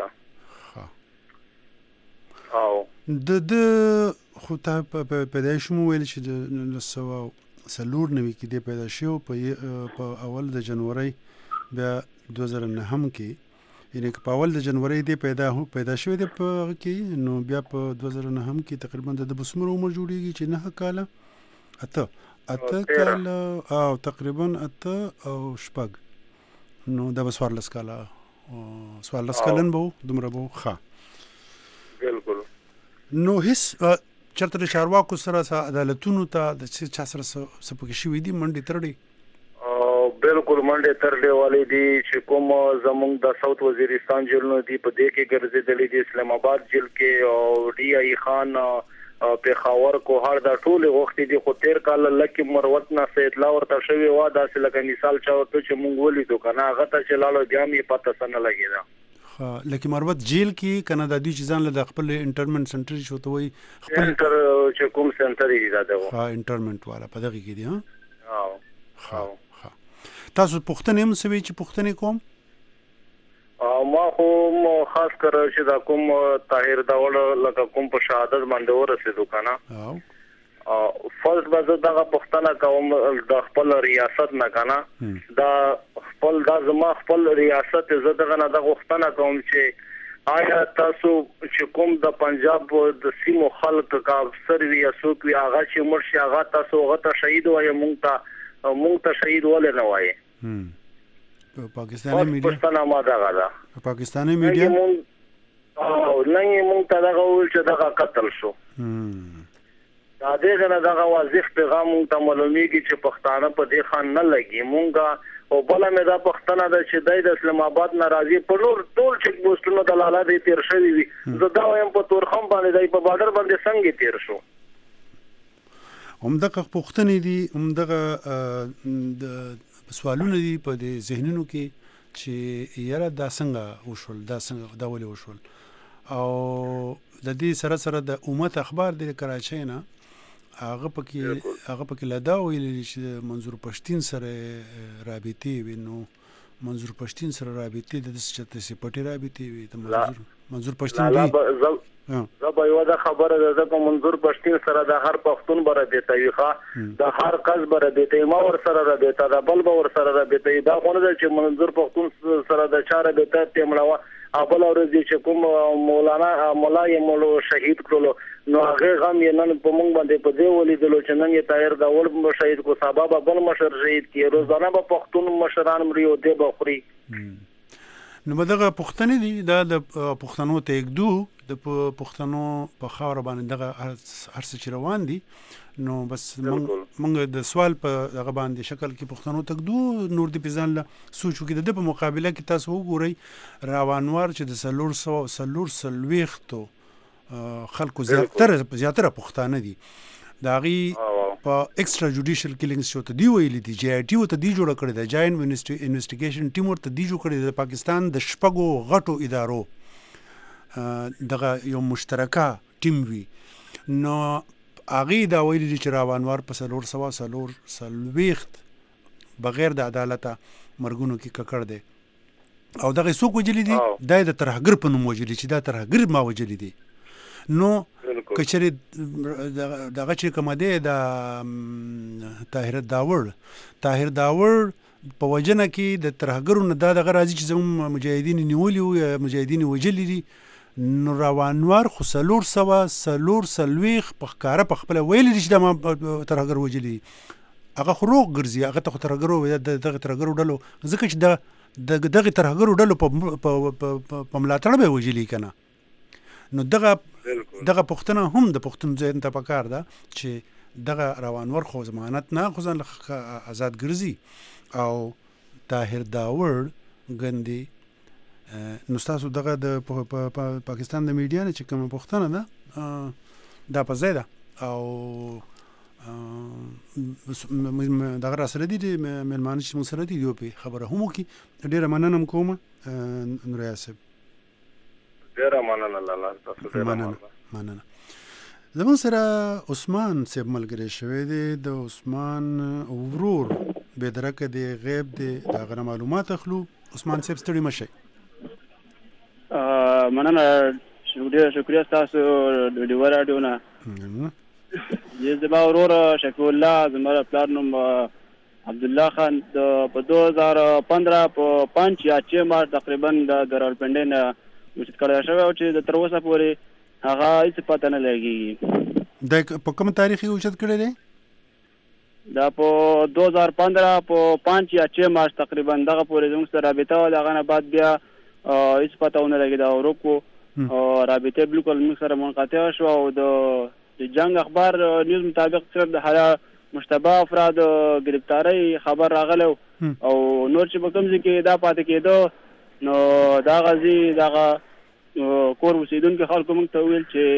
او د د خو ته پیدایش مو ویل چې د سو سلور نوي کې د پیدا شو په اول د جنوري بیا دوه هزار نهم کې یعنی په اول د جنوري دی پیدا هو پیدا شوی دی په کې نو بیا په دوه هزار نهم کې تقریبا د بسمر عمر جوړیږي چې نه کاله اته اته کاله او تقریبا اته او شپږ نو د بسوارلس کاله او سوارلس کالن بو دومره بو ښه بالکل نو هیڅ چرته چارواکو سره عدالتونو ته د چا سره سپک شوې دي منډي ترړي بالکل منډي ترړي والي دي چې کوم زمونږ د ساوث وزیرستان جیل نو دي په دې کې ګرځېدلې دي اسلام آباد جیل کې او ډي اي خان پیښور کوهار دا ټول وخت دي خو تیر کال لکه مروت نه اطلاع ورته شوی و دا چې لکه مثال چا ورته چې مونږ ولیدو کنه هغه ته چې لاله بیا مې پته سن لګیدا لکه مروت جیل کې کنه د دې ځان له خپل انټرمنټ سنټر شوته وي خپل انټر چې کوم سنټر دی دا ده ها انټرمنټ والا په دغه کې دی ها او ها تاسو پښتنې هم سوي چې پښتنې کوم ما خو خاص کر چې دا کوم طاهر داول لکه کوم په شهادت باندې ورسېدو کنه او فرض به دغه پښتنه کوم د خپل ریاست نه کنه دا خپل د زما خپل ریاست زه دغه نه د غوښتنه کوم چې آیا تاسو چې کوم د پنجاب د سیمو خلک کا افسر وی اسوک وی هغه چې مرشي هغه تاسو هغه ته شهید وای مونږ ته مونږ ته شهید ولې نه وای پاکستاني میډیا پښتنه ما دغه دا پاکستاني میډیا او نه مونږ ته دغه ول چې دغه قتل شو دا دغه نه دغه واضح پیغام ته معلومیږي چې پښتانه په دې خان نه لګي مونږه او بل مې دا پښتنه د چې د اسلام آباد ناراضي په نور ټول چک پوسټونو د لاله دې تیر شوی وي زه دا وایم په تورخم باندې دای په بارډر باندې څنګه تیر شو همدغه پښتنې دي همدغه د سوالونه دي په دې ذهنونو کې چې یاره دا څنګه وشول دا څنګه دا ولې وشول او د دې سره سره د امت اخبار د کراچۍ نه هغه پکې هغه پکې لدا ویل چې منظور پښتين سره رابطې وینو منظور پښتين سره رابطې د څه څه پټي رابطې وي د منظور منظور پښتين دی زه به یو دا خبره ده کوم منظور پښتين سره د هر پښتون بره دی تاریخه د هر قص بره دی ما ور سره را دی دا بل به ور سره را دی دا خونه چې منظور پښتون سره د چاره دی ته تمړه ابل اورځ چې کوم مولانا مولا یې مولو شهید کړلو نو هغه غم یې نن په مونږ باندې په دی ولیدلو چې نن یې طاهر داول شهید کو سبب بل مشر شهید کی روزانه به پښتون مشران مریو دی بخوري نو دغه پښتنې دي دا د پښتنو ته یک دو د پښتنو په خاور باندې دغه هر څه چې روان دي نو بس موږ د سوال په هغه باندې شکل کې پښتنو تک دو نور دی پېژان له سوچو کې د په مقابله کې تاسو وګورئ راوانوار چې د سلور سو سلور سلويختو خلکو زیاتره زیاتره پښتانه دي دا غي په ایکسترا جوډیشل کیلینګز شو ته دی ویلي دي جی آی ټي ته دی جوړ کړی دی جاین انویسټیګیشن ټیم ورته دی جوړ کړی د پاکستان د شپږو غټو ادارو دغه یو مشترکه ټیم وی نو اغه دا ویلي دي چې راوانوار په سلور سوا سلور سلويخت بغیر د عدالت مرګونو کې ککړ دی او دغه څوک وجلی دي د ترهګر په نوم وجلی چې دا ترهګر ما وجلی دي نو کچری دغه چې کوم دی د طاهر داور طاهر داور په وجنه کې د ترهګرو نه دغه راځي چې زموږ مجاهدین نیولي او مجاهدین وجلی دي نو روانوار خو سلور سوا سلور سلويخ په ښکارا په خپل ویل دي چې د ترهګر وجلی هغه خروغ ګرځي هغه ته ترهګرو دغه ترهګرو ډلو ځکه چې د دغه ترهګرو ډلو په په ملاتړ به وجلی کنه نو دغه دغه پښتنه هم د پښتون ځین ته پکار ده چې دغه روانور خو ضمانت نه خو ځان آزاد ګرځي او طاهر داور ګندي. نو تاسو دغه د پاکستان د میډیا نه چې کوم پوښتنه ده دا په ځای ده او دغه را سره دي مېلمانه چې موږ سره دي یو په خبره هم وکړي. ډېره مننه کوم نوریا صاحب. ډېره مننه لاله تاسو ډېره مننه. مننه. زموږ سره عثمان صاحب ملګری شوی دی. د عثمان ورور بېدرکه دی، غیب دی، د هغه معلومات اخلو. عثمان صاحب ستړي مه شئ. مننه، ډېره شکریه ستاسو د ډیوه راډیو نه. زما ورور شفیع الله، زما پلار نوم عبدالله خان، د په دو هزار پندرہ په پنځ یا چې مارچ تقریبا د راولپنډۍ نه وچت کړی شوی او چې تر اوسه پورې هغه هېڅ پته نه لګېږي. دا په کوم تاریخ یې اوچت کړی دی؟ دا په دو هزار پندرہ په پنځ یا چې مارچ تقریبا دغه پورې زموږ سره رابطه وه. د هغه نه بعد بیا هېڅ پته ونه لګېده او ورک و. رابطه بالکل موږ سره منقطع شوه او د جنگ اخبار نیوز مطابق صرف د هغه مشتبه افراد گرفتاری خبر راغلی او نور چې په کوم ځای کې دا پاتې کېده نو دا غازي دغه کور اوسېدونکي خلکو موږ ته وویل چې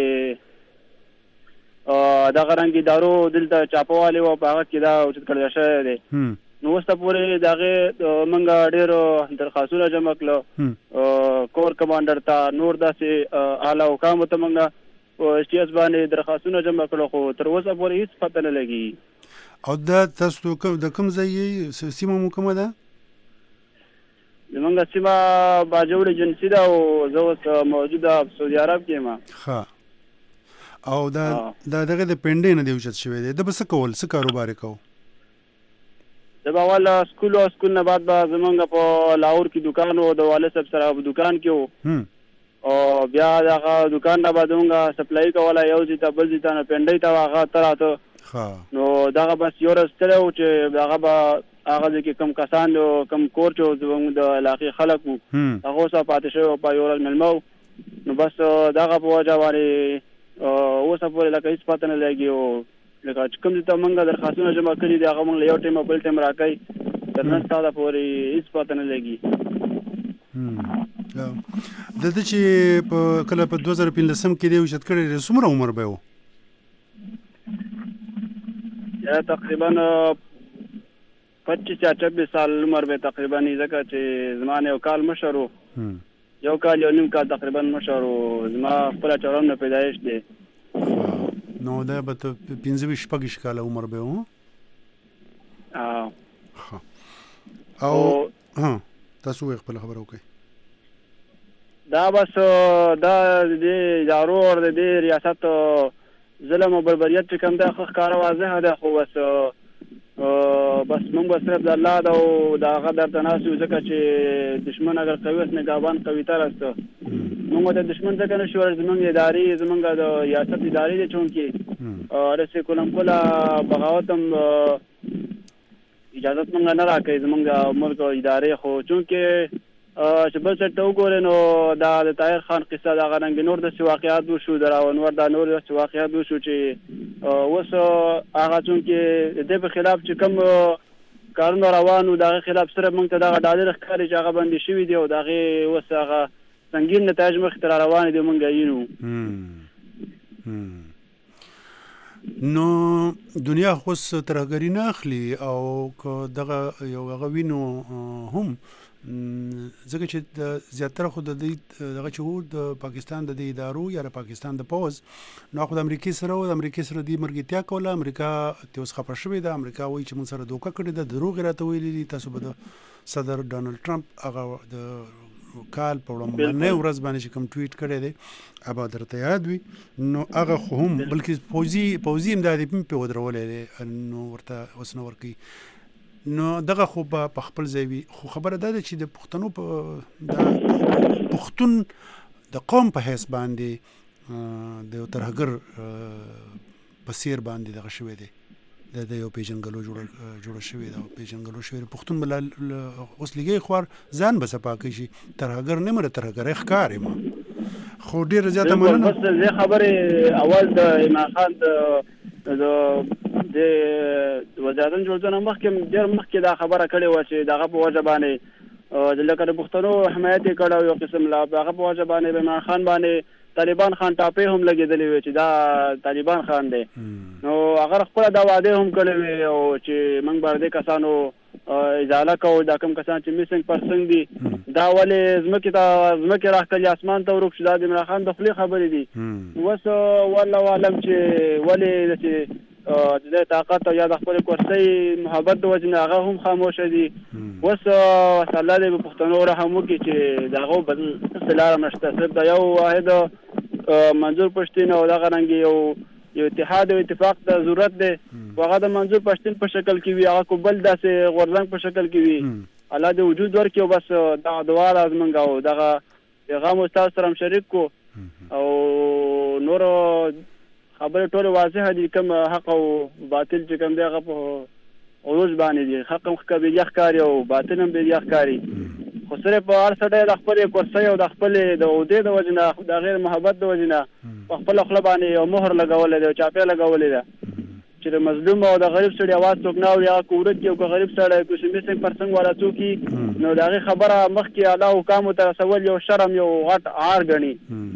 دغه رنګ ادارو دلته چاپهوالي وه، په هغه کې دا اوچت کړی شوی دی. نو اوس ته پورې د هغې موږ ډېرو درخواستونه جمع کړو کور کمانډر ته، نور داسې اعلی حکامو ته موږ په ایس ټي ایس باندې درخواستونه جمع کړو، خو تر اوسه پورې هېڅ پته نه لګېږي. او دا تاسو د کوم ځای سیمه مو کومه ده؟ زمونږ سیمه باجوړ ایجنسي ده او زه اوس موجوده په سعودي عرب کې یم. ښه. او دا دا دغه د پنډۍ نه دی اوچت شوی دی. ده به څه کول، څه کاروبار یې کوو؟ زه به اول سکول او سکول نه بعد به زمونږ په لاهور کې دکان و، د والد صاحب سره په دکان کې و او بیا دغه دکان نه به زمونږ سپلای کوله یو ځای ته بل ځای ته، نو پنډۍ ته هغه ته راته. نو دغه بس یو ورځ ستړی و چې هغه به هغه ځای کې کوم کسان و کوم کور چې زموږ د علاقې خلک وو هغه اوسه پاتې شوي و، په یو ورځ مېلمه و. نو بس دغه په وجه باندې اوسه پورې لکه هېڅ پته نه لګي او لکه چې کوم ځای ته موږ درخواستونه جمع کړي دي هغه موږ له یو ټایمه بل ټایم راکوي، تر نن ساعته پورې هېڅ پته نه لګي. د ده چې په کله په دوه زره پنځلسم کې دی اوچت کړی دی، څومره عمر به و؟ یا تقریبا پچیس یا چبیس سال عمر به تقریبا وي، ځکه چې زما نه یو کال مشر و، یو کال یو نیم کال تقریبا مشر و. زما خپله چلم نه پیدایش دی. نو دا به ته پنځه ویشت شپږ ویشت کاله عمر به و. او تاسو وایئ خپله خبره وکړئ. دا بس دا د دې ادارو او د دې ریاست ظلم او بربریت چې کوم دی ښه ښکاره واضحه ده، خو بس بس موږ به صرف د الله ده او د هغه درته ناست یو، ځکه چې دشمن اگر قوي است نگهبان قویتر است. موږ د دشمن ځکه نه شو، زموږ ادارې زموږ د ریاست ادارې دی چونکې رسې کولمپوله بغاوت هم اجازت موږ نه راکوي زموږ د ملک ادارې، خو چونکې چې بل څه ته وګورې نو دا د طاهر خان قصه دغه رنګې نور داسې واقعات وشو، د راونور دا نور داسې واقعات وشو چې اوس هغه چونکې د دې په خلاف چې کوم کارونه روان وو د هغې خلاف صرف موږ ته دغه ډالر ښکاري چې هغه بندي شوي دي او د هغې اوس هغه سنګین نتایج مخې ته را روانې دي، موږ وینو. نو دنیا خو اوس ترهګري نه اخلي او که دغه یو هغه وینو هم ځکه چې د زیاتره خو د دې دغه چې وو د پاکستان د دې ادارو یا د پاکستان د پوځ نو خو د امریکې سره و، د امریکې سره دې مرګتیا کوله. امریکا ته اوس خپه شوې ده، امریکا وایي چې موږ سره دوکه کړې ده، دروغ یې راته ویلي دي. تاسو به د صدر ډانلډ ټرمپ هغه د کال په وړاندې ورځ باندې چې کوم ټویټ کړی دی ابا درته یاد وي، نو هغه خو هم بلکې پوځي پوځي امداد یې په ودرولی دی، نو ورته اوس نه ورکوي. نو دغه خو په خپل ځای وي، خو خبره دا ده چې د پښتنو په د پښتون د قوم په حیث باندې د یو ترهګر په څیر باندې دغه شوی دی، د یو پیژنګلو جوړه شوې ده، پیژنګلو شوی پښتون بل اوس لګي خوار ځان به صفا کوي شي ترهګر نه مره ترهګر ښکار ما خو ډیر زیاته مننه. بس زه خبره اول د ایمان خان د د وزارت جوړجن مخکې ډېر مخکې دا خبره کړې و چې دغه په وجه باندې د لکه د پښتنو حمایت یې کړی یو قسم لا هغه په وجه باندې به عمران خان باندې طالبان خان ټاپې هم لګېدلې وې چې دا طالبان خان دی نو هغه خپله دا وعدې هم کړې وې او چې موږ به دې کسانو ازاله کوو دا کوم کسان چې میسنګ پرسنګ دي دا ولې ځمکې ته ځمکې راښکلي اسمان ته ورک شو دا د عمران خان د خولې خبرې دي اوس والله اعلم چې ولې چې د طاقت او یا د خپل کرسۍ محبت د وجې نه هغه هم خاموشه دي اوس الله دې په پښتنو رحم وکړي چې د هغو بدل څه لاره نشته صرف د یو واحد منظور پښتین او دغه رنګ یو یو اتحاد او اتفاق ته ضرورت دی هغه د منظور پښتین په شکل کې وي هغه کو بل داسې غورځنګ په شکل کې وي الله دې وجود ورکړي او بس دغه دعا راز موږ او دغه پیغام استاد سره هم شریک کو او نور خبرې ټولې واضحه دي کوم حق او باطل چې کوم دی هغه په عروج باندې دي حق هم ښکاري ښکاري او باطل هم بیا ښکاري خو صرف په هر څه د خپل کرسۍ او د خپل د عہدې د وجې نه د غیر محبت د وجې نه په خپل خوله باندې یو مهر لګولی دی او چاپې لګولی ده چې د مظلوم او د غریب سړي اواز څوک نه اوري هغه که ورک کړي او که غریب سړی که میسنګ پرسنګ والا څوک وي نو د هغې خبره مخکې اعلی حکامو ته رسول یو شرم یو غټ عار ګڼي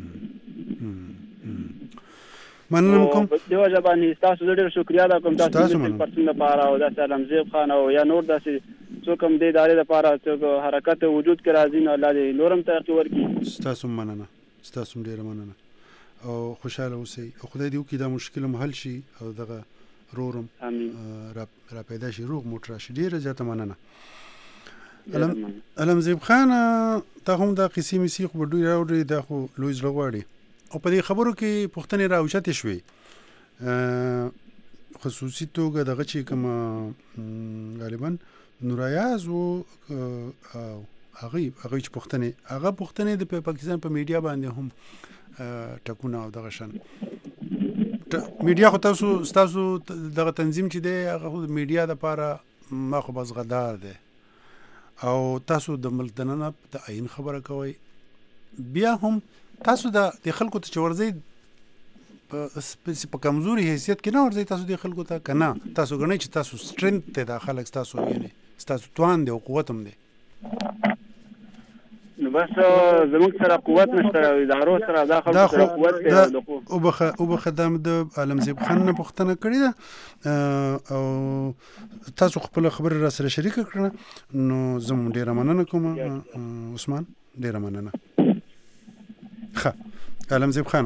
مننه کوم دې وجه باندې ستاسو زه ډېر شکریا ادا کوم تاسو میسنګ پرسنګ لپاره او داسې علمزیب خان او یا نور داسې څوک هم دې ادارې لپاره څوک حرکت وجود کې راځي نو الله دې نور هم ترقي ورکړي ستاسو مننه ستاسو ډېره مننه او خوشحاله اوسئ او خدای دې وکړي دا مشکل هم حل شي او دغه رورم را پیدا شي روغ موټ راشي ډېره زیاته مننه علمزیب خان ته هم دا قصې مسیح خو به ډوی راوړي دا خو لوی زړه غواړي او په دې خبرو کې پوښتنې راوچتې شوې خصوصي توګه دغه چې کوم غالبا نورایاز و هغه هغه چې پوښتنې هغه پوښتنې د پاکستان په میډیا باندې هم ټکونه او دغه شان میډیا خو تاسو تاسو دغه تنظیم چې دی هغه میډیا لپاره ما خو بس غدار دی او تاسو د ملک دننه د عین خبره کوي بیا هم تاسو د خلکو ته چې ورځئ په کمزوري حیثیت کې نه ورځئ تاسو د خلکو ته که نه تاسو ګڼئ چې تاسو سټرنګ دی دا خلک ستاسو یعنې ستاسو توان دی او قوت هم دی نو بس زموږ سره قوت نشته ادارو سره دا خلکو سره قوت دی وبخه دا د علمزیب خان نه پوښتنه کړې ده او تاسو خپله خبره را سره شریکه کړه نو زه هم ډېره مننه کوم عثمان ډېره مننه ښه علمزیب خان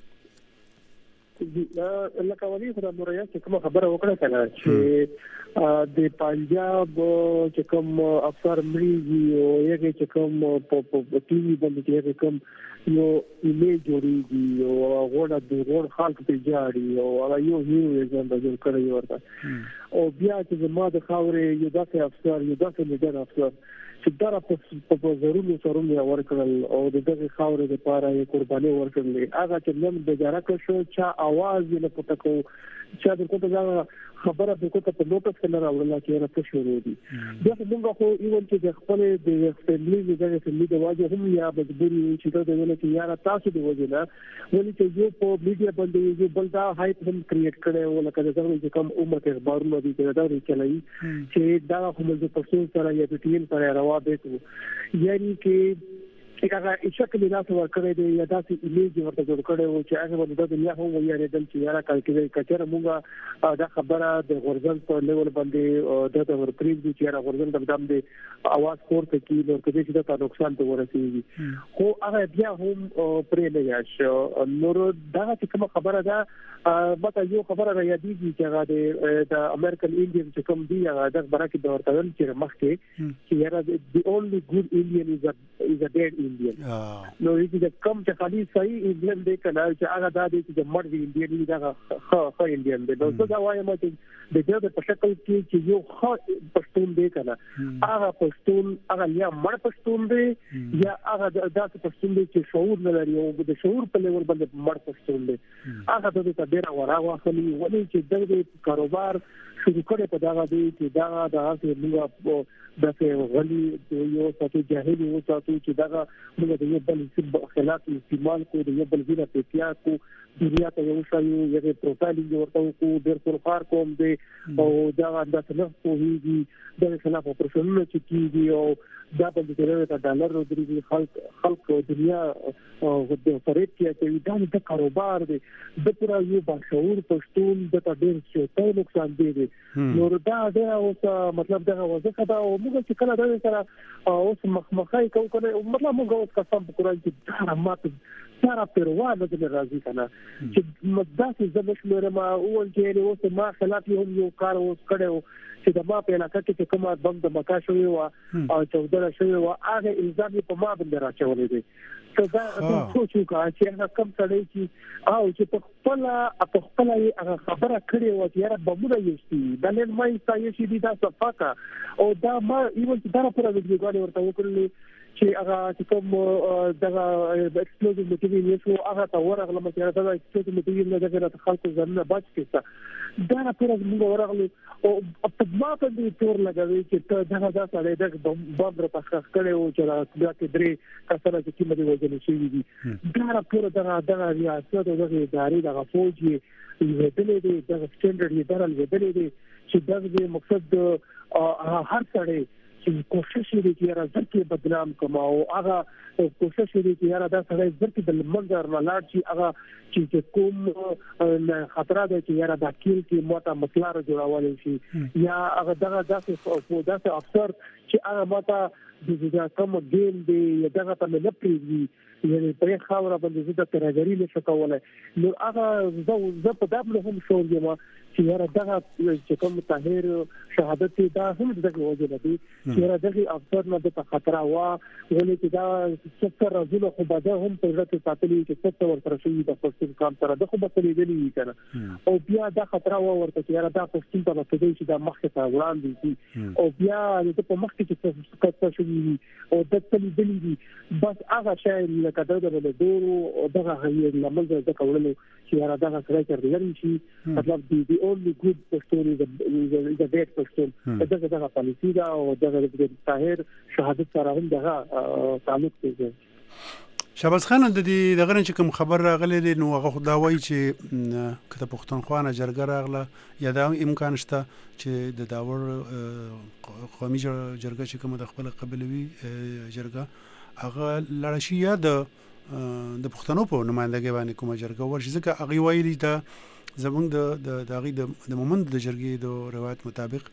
لکه ولي خو د نوریا چې کومه خبره وکړه کنه چې د پنجاب چې کوم افسر مریږي او یې چې کوم په ټي وي باندې چې کوم یو ایمیج جوړیږي او غوړه د غوړ خلک په جاړي او هغه یو هیرو ځان د جوړ کړی ورته او بیا چې ما د خاورې یو داسې افسر یو داسې لیډر افسر چې دا په ضروري سرونه ورکړل او د دغه خاورې لپاره یې قرباني ورکړلې هغه چې نن د جارکه شو چې आवाज یې نه پټ کو چې د کومه ځای خبره د کومه په نوټس کې نه راوړل چې راته شروع دي دا څنګه خو ایون چې د خپل د فیملی د فیملی د واجب هم یا مجبوري چې دا د ویل چې یاره تاسو دی وځي نه ولې چې یو په میډیا باندې یو بل دا هایپ هم کریټ کړي او لکه دا چې کوم امت اخبارونه دي چې دا چلایي چې دا هم د پښتون سره یا د ټین سره روا دي یعنی کې هغه شکل نه څه ورکړی دی یا داسې ایمیج ورته جوړ کړی و چې هغه باندې د دنیا هم ویاري دل چې یاره کال کې کچره موږ دا خبره د غورځن په لیول باندې د ورپریز دي چې هغه غورځن د دم د اواز پورته کې نو کله چې دا نقصان ته ورسیږي خو هغه بیا هم پرې نه یاش نور دا چې کوم خبره ده ماته یو خبره را یادېږي چې هغه د امریکن انډین چې کوم دی هغه د برکې د ورته چې مخکې چې یاره the only good Indian is a is a dead Indian نو یی چې کوم چې خالي صحیح انډین دی کنه چې هغه د دې چې مرګ انډین دی دا خو خو انډین دی نو دا وایم چې د دې په شکل کې چې یو خو پښتون دی کنه هغه پښتون هغه یا مړ پښتون دی یا هغه داسې پښتون دی چې شعور نه لري او د شعور په لیول باندې مړ پښتون دی هغه د دې ډیر ورا واخلي ولې چې دغه کاروبار شروع کړي په دا دی چې دا د هغه موږ د غلي یو څه جاهل یو څه چې دا موږ د یو بل خلاف استعمال کو د یو بل وینا پیتیا کو دنیا ته یو شای یو پروفایلینګ ورته کو ډېر څور کار کوم دی او دا د تلف په هیږي د خلاف اپریشنونه چې کیږي او دا بل د ډالر د خلک خلک دنیا او د فریب کې چې دا د کاروبار دی د پورا یو باشعور پښتون د ډېر څه نقصان دی نو دا دا اوس مطلب دا وظیفه دا او موږ چې کله دا سره اوس مخمخای کوو کنه مطلب موږ اوس قسم په قرآن کې دا ماته سره پروانه د راځي کنه چې مداسې زمش مې ما اول کې اوس ما خلاف هم یو کار اوس کړو چې د ما په علاقه کې کومه بم د مکا شوی و او چودره شوی و هغه الزام په ما باندې راچولې دي څه دا څه چې هغه کم سړی چې او چې په خپل په خپل هغه خبره کړې و چې یاره بمونه یې د نن ما یې سایه شي دا صفاکا او دا ما ایول چې دا پر ویډیوګانې ورته وکړلې چې هغه چې کوم دغه ایکسپلوزیو میټیریال یې شو هغه تا ورغله مې دا ایکسپلوزیو میټیریال نه دغه خلکو ځنه بچ کېسته دا پر موږ ورغلو او په ما باندې تور لګوي چې ته دغه دا سره دغه بم را پخښ کړي او چې دا کې درې کسره چې کوم دی وځل شي دي دا پر دغه دغه ریاست دغه ادارې دغه فوج یې ویډلې دي دغه سټانډرډ یې درل ویډلې دي چې دغه مقصد هر سړی چې کوشش لري چې را ځکه بدنام کماو هغه کوشش لري چې را دا سره ځکه د منظر نه لاړ چې هغه چې کوم خطر ده چې را د کیل کې موته مسلار جوړول شي یا هغه دغه داسې او داسې افسر چې هغه موته د کوم ګیم دی دغه ته نه پریږي یعنی په خاوره باندې د ترګری له شکوله نو هغه زه په دابل هم شو یم چې را دغه چې کوم طاهر شهادت دا هم دغه وجه دی چې را دغه افسر نه د خطر وا ولې چې دا څه راځي خو به دا هم په ورته ساتلي چې څه ورته شي د پښتون کام سره د خو به تللی کنه او بیا دا خطر وا ورته چې را دا پښتون ته په دې چې دا مخه ته وړاندې دي او بیا د په مخ کې چې څه شي او د تللی دي بس هغه شی لکه دا د دورو او دغه هي لمنځه د کولو چې را دغه سره ترلری شي مطلب دی only good پښتون is a bad پښتون دغه دغه پالیسی دا او دغه د طاهر شهادت سره هم دغه تعلق دی شاباس خان د دې دغه چې کوم خبر راغلی دی نو هغه خدای وایي چې کته پښتونخوا نه جرګه راغله یا دا امکان شته چې د داور قومي جرګه چې کوم د خپل قبلوي جرګه هغه لړشي یا د د پښتنو په نمائندګۍ باندې کومه جرګه ورشي ځکه هغه وایي دا زمونږ د د هغې د مومند د جرګې د روایت مطابق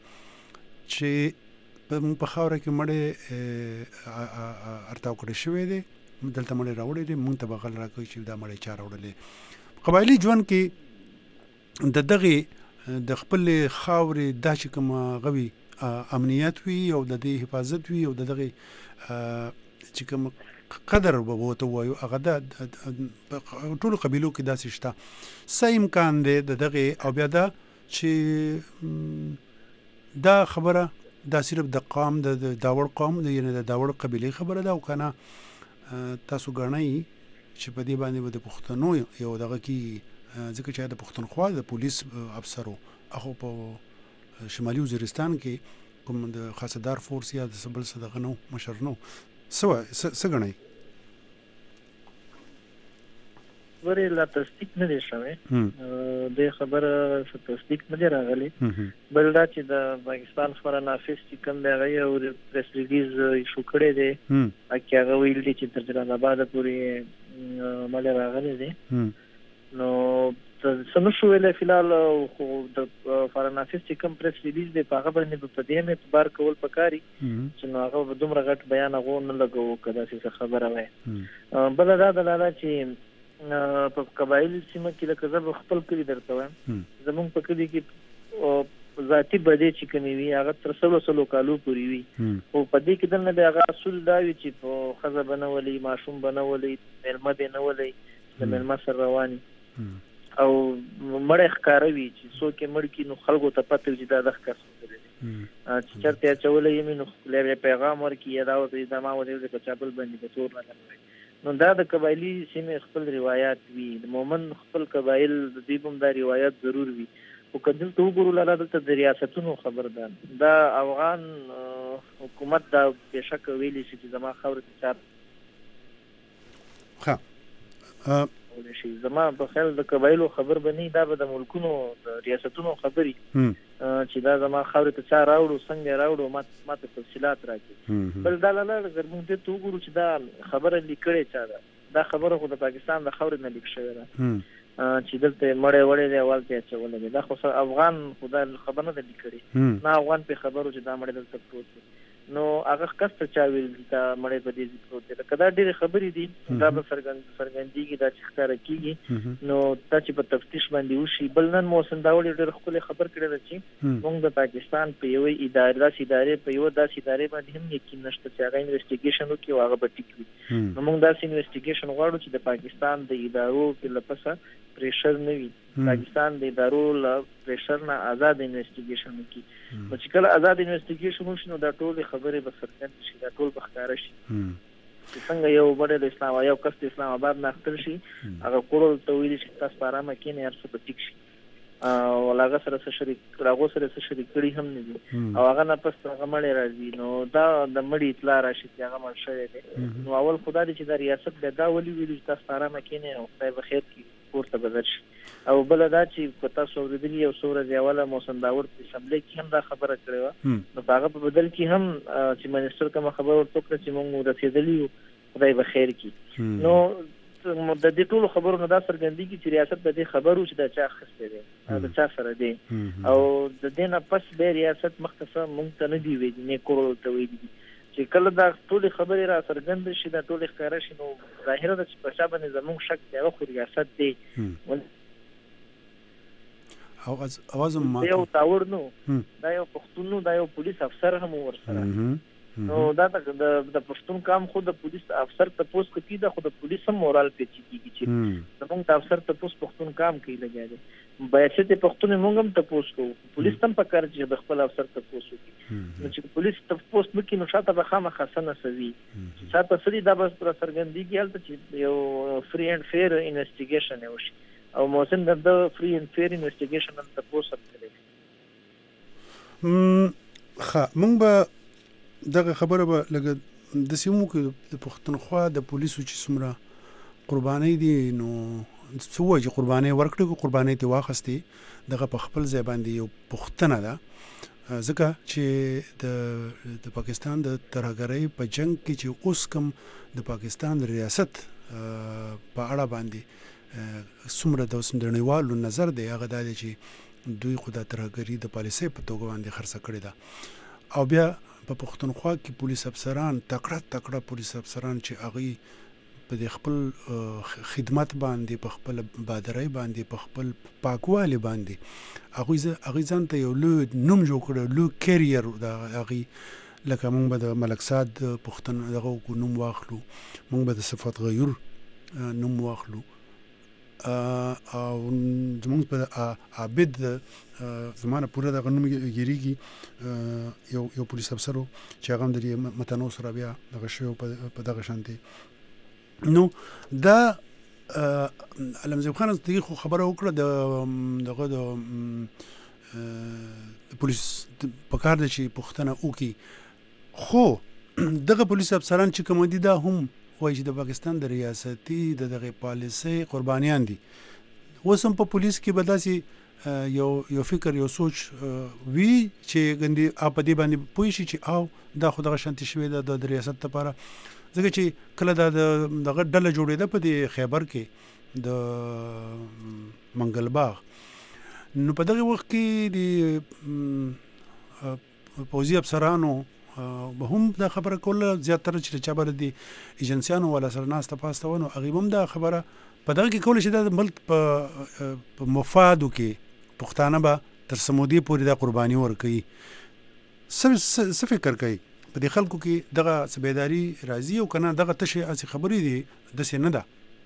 چې په خاوره کې مړی ارتاو کړی شوی دی دلته مړی راوړی دی مونږ ته به غل راکوي چې دا مړی چا راوړلی قبایلي ژوند کې د دغې د خپل خاورې دا چې کوم غوي امنیت وي او د دې حفاظت وي او د دغې چې کوم قدر وته وایو هغه د ټول قبیلو کې داسې شته څه امکان دی د دغه او بیا دا چې دا خبره دا صرف د قوم د داوړ قوم د یعنی د داوړ قبیله خبره ده او کنه تاسو غنئ چې په دې باندې د پښتنو یو دغه کې ځکه چې د پښتونخوا د پولیس افسرو هغه په شمالي وزیرستان کې کوم د خاصدار فورس یا د سبل صدقه نو مشر نو سو څه غنئ ورې لا تصدیق نه دی شوی د خبره څه تصدیق نه دی راغلی بل دا چې د پاکستان خبره نافذ چې کوم دی هغه او پریس ریلیز شو کړی دی اکه هغه ویل دي چې تر جلال آباد پورې مال راغلی دی نو څنګه شو ویل فلال خو د فارنافذ چې کوم پریس ریلیز دی په هغه باندې په دې مې اعتبار کول پکاري چې نو هغه دومره غټ بیان هغه نه لګو کدا چې خبره وای بل دا دلاله چې په قبایل سیمه کې لکه زه خپل کلی درته وایم زمونږ په کلی کې ذاتی بده چې کومي وي هغه تر څلو څلو کالو پورې وي او په دې کې دنه د هغه اصول دا وي چې په خزه بنولې ماشوم بنولې ملمه بنولې د ملمه سره رواني او مړ ښکاروي چې څوک مړ کې نو خلکو ته پته وي دا د ښکار سره چې چرته چولې یې نو لږه پیغام ورکړي یا دا د دما ولې د چابل باندې د تور نه کوي نو دا د قبایلی سیمې خپل روایت وي د مومن خپل قبایل د دې بم دا روایت ضرور وي او کله ته وګورو لاله د ریاستونو خبر ده دا افغان حکومت دا بشک ویلي چې زما خبره ته ها شي زما په خیال د قبایلو خبر بني دا به د ملکونو د ریاستونو خبري چې دا زما خبره ته چا راوړو څنګه راوړو ما ماته تفصيلات راکړي بل دا لاله ګرمون ته تو ګورو چې دا خبره لیکړې چا دا دا خبره خو د پاکستان د خبرې نه لیک شوې ده چې دلته مړې وړې دی والته چولې دا خو افغان خدای خبر نه لیکړي نه افغان په خبرو چې دا مړې دلته پروت دی نو هغه کس چا ویل دا مړې په دې پروت دی کدا ډېر خبرې دي دا به سرګند سرګندېږي دا چې ښکار کیږي نو تا چې په تفتیش باندې وشي بل نن موسم دا وړي ډېر خپل خبر کړی چې موږ د پاکستان په یو ادارې داسې ادارې په یو داسې ادارې باندې هم یقین نشته چې هغه انویسټیګیشن وکړي او هغه به ټیک وي نو موږ داسې انویسټیګیشن غواړو چې د پاکستان د ادارو په لپسه پریشر نه وي پاکستان د ادارو له پریشر نه آزاد انویسټیګیشن وکړي نو چې کله آزاد انویسټیګیشن وشي نو دا ټول خبرې به څرګند شي دا ټول به ښکاره شي چې څنګه یو بډې د اسلام یو کس د اسلام آباد نه اخته شي هغه کورل ته ویل چې تاسو په آرامه کې نه هر څه به ټیک شي او هغه سره څه شریک راغو سره څه شریک کړي هم نه دي او هغه نه پس هغه مړی راځي نو دا د مړی اطلاع راشي چې هغه مړ شوی دی نو اول خدای دې چې د ریاست به دا ولي ویل چې تاسو آرامه کې نه او خدای به خیر کړي پورته بدل شي او بل دا چې پتا سوریدلی او سور ځواله موسم داور په اسمبلی کې هم دا خبره کړې و نو هغه په بدل کې هم چې منیسټر کوم خبر ورته کړ چې موږ رسیدلی خدای به خیر کړي نو د دې ټول خبرو نه دا څرګندېږي چې ریاست د دې خبرو چې دا چا خسته دي دا چا سره دي او د دې نه پس به ریاست مختصر مونږ ته نه دی ویلي نه کول ته ویلي چې کله دا ټول خبرې را څرګند شي دا ټول ښکارا شي نو ظاهره ده چې په شا باندې زموږ شک دی او خو ریاست دی او اواز ما یو تاور نو دا یو پښتون نو دا یو پولیس افسر هم ورسره نو دا د د پښتون کام خو د پولیس افسر ته پوس کوي دا خو د پولیس هم مورال پیچي کیږي چې زموږ د افسر ته پوس پښتون کام کوي لګیا دي بایسته ته پښتون موږ هم ته پوس کوو پولیس هم په کار چې د خپل افسر ته پوس کوي نو چې پولیس ته پوس وکړي نو شاته به خامخا سنه سوي شاته سړي دا بس پر سرګندېږي هلته چې یو فری اینڈ فیر انویسټیګیشن وشي او موسم د فری اینڈ فیر انویسټیګیشن ته پوس کوي خا موږ به دغه خبره به لګ د سیمو کې د پښتونخوا د پولیسو چې څومره قرباني دي نو څه وایي چې قرباني ورکړي قرباني ته واخستي دغه په خپل ځای باندې یو پښتنه ده ځکه چې د د پاکستان د ترهګرۍ په جنگ کې چې اوس کوم د پاکستان ریاست په اړه باندې څومره د وسمدنیوالو نظر دی هغه د چې دوی خو د ترهګری د پالیسۍ په توګه باندې خرڅ کړی ده او بیا په پښتونخوا کې پولیس افسران تکړه تکړه پولیس افسران چې هغه په خپل خدمت باندې په خپل بادرۍ باندې په خپل پاکوالي باندې هغه هغه ځان ته یو لوی نوم جوړ کړ لوی کیریئر دا هغه لکه موږ به د ملک صاد پښتون دغه نوم واخلو موږ به د صفات غیور نوم واخلو او زموږ په عابد زمانه پوره د غنوم ګریږي یو یو پولیس افسر چې هغه د متنو سره بیا دغه شی په دغه شانتي نو دا علمزیب خان دغه خو خبره وکړه د دغه د پولیس په کار د چې پښتنه وکي خو دغه پولیس افسران چې کوم دي دا هم وایي چې د پاکستان د ریاستي د دغه پالیسۍ قربانیان دي اوس هم په پولیس کې به داسې یو یو فکر یو سوچ وی چې ګندي په دې باندې پوه شي چې او دا خو دغه شانتي شوی د ریاست لپاره ځکه چې کله دا دغه ډله جوړېده په دې خیبر کې د منګل باغ نو په دغه وخت کې د پوځي افسرانو به هم دا خبره کوله زیاتره چې چا بر دي ایجنسیانو ولا سره ناس ته پاسته ونه هغه هم دا خبره په دغه کې کوله چې د ملک په مفادو کې پښتانه به تر سمودي پورې د قرباني ورکوي څه فکر کوي په دې خلکو کې دغه سبیداری راځي او کنه دغه تشه اسی خبرې دي د څه نه ده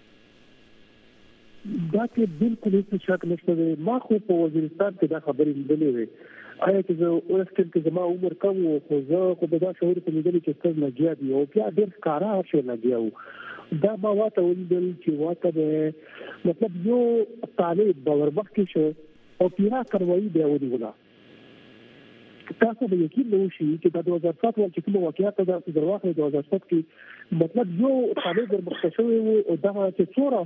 دا کې بالکل هیڅ شک نشته ما خو په وزیرستان کې دا خبرې لیدلې وي آیا چې زه ورسته کې زما عمر کم و خو زه خو به دا شعور په لیدلې چې څه لګیا دی او بیا ډېر ښکارا شي لګیا و دا ما واته ولیدل چې واته به مطلب یو طالب باور بخښ شو او پیرا کاروایی بیا ونیوله تاسو به یقین نه وشي چې د دوه هزار سات ول چې کوم واقعیت دا د واقع دوه هزار سات کې مطلب یو طالب در مختصوي او دا چې څوره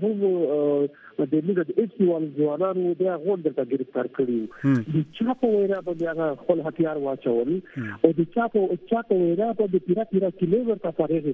هم د موږ د ایچ وال ځوانانو د غون د گرفتار کړیو د چا په وینا باندې هغه خپل هتیار واچول او د چا په چا په وینا باندې پیرا پیرا کیلو ورته فارغ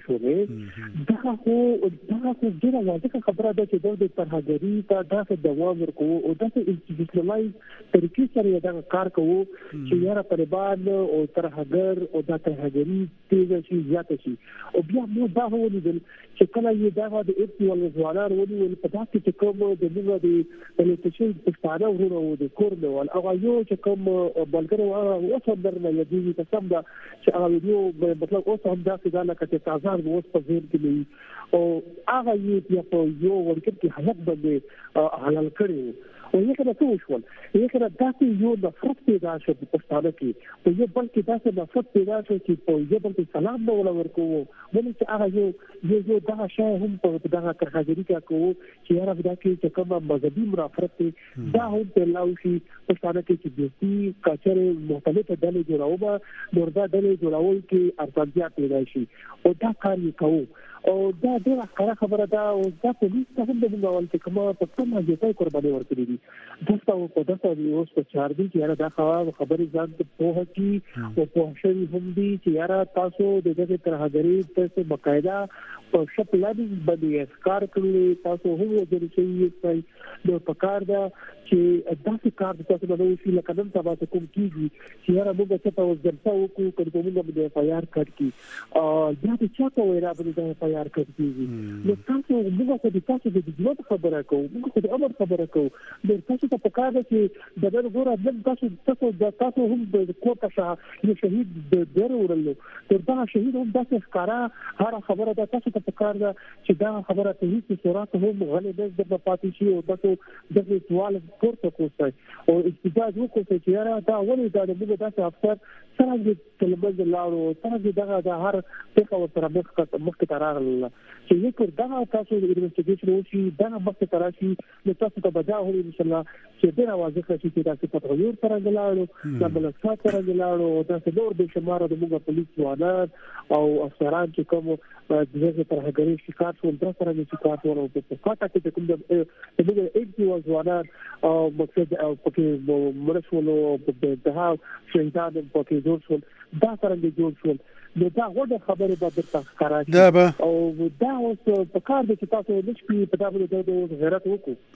شوې دا خو دا خو ډیره واضحه خبره ده چې د ترهګری ته دا دوام ورکو او دا انسټیټیوشنلایز طریقې سره دا کار کوو چې یاره طالبان او ترهګر او دا ترهګری تیز شي زیات شي او بیا مو دا ولیدل چې کله یې دا د ایچ وال ځوانان ولول په تاسو کې کوم د موږ د پولیټیشن پښتانه ورو د کورنوال او یو چې کوم بلګرو او څو درنه یدي تاسو دا چې هغه یو مطلب اوس هم دا څنګه لکه چې تازه اوس په ځین کې او هغه یې په یو ورکه کې حالت باندې حلال کړی او یې کله څه وشول یې کله داسې یو نفرت پیدا شو په پښتانه کې په یو بل کې داسې نفرت پیدا شو چې په یو بل کې سلام نه ولا ورکو ولې چې هغه یو یو یو دا شی هم په دغه ترهګری کې کوو چې هغه دا کې چې کوم مذهبي مرافت دا هم په لاوشي پښتانه کې چې د کچره مختلفه ډلې جوړاوه نوردا ډلې جوړاول کې ارتباطیا پیدا شي او دا کار یې کوو او دا ډېره ښه خبره ده او دا پولیس ته هم د موږ ول چې کومه په کومه ځای قرباني ورکړي دي دا په دغه اوس په چار دي چې یاره دا خبرې ځان ته په هکي او په شری هم دي چې یاره تاسو د دې ترهګری ته بقاعده په شپ لابي باندې ښکار کړی تاسو هم د دې د پکار دا چې داسې کار د تاسو نه وشي لکه نن سبا کوم کیږي چې یاره موږ څه په ورځ وکړو کله موږ به اف آی آر کړ کی او دا چې څه کوي را باندې اف آی آر کړ کیږي نو تاسو موږ څه د تاسو د ژوند خبره کوو موږ څه د امر خبره کوو د تاسو ته پکار ده چې د نن غوړه د تاسو تاسو د تاسو هم د کوټه شه یو شهید د ضرورلو تر دا شهید هم داسې ښکارا هر خبره ده تاسو ته پکار ده چې دا خبره ته هیڅ صورت هم غلې د پاتې شي او تاسو د سوال پورته کوسای او احتجاج وکړي چې یاره دا ولې دا د موږ داسې افسر څنګه کلمز لاړو څنګه دغه د هر څه او تر مخ مخ ته راغله چې یو پر دغه تاسو د انویسټیګیشن وشي دا مخ ته راشي نو تاسو ته بجا هوري ان شاء الله چې ډیر واضح شي چې تاسو په تغیر سره غلاړو د بلڅات سره غلاړو تاسو نور د شمار د موږ پولیس ځوانان او افسران چې کوم د دې ترهګری شکایت ول در سره د شکایت ورو په فاټه کې کوم د موږ ایچ وال ځوانان او مقصد او پکې مرشولو په دغه شهیدان پکې جوړ شول دا سره د جوړ شول نو دا غوډه خبره به درته ښکارا او دا اوس په کار د چې تاسو د شپې په دغه د غیرت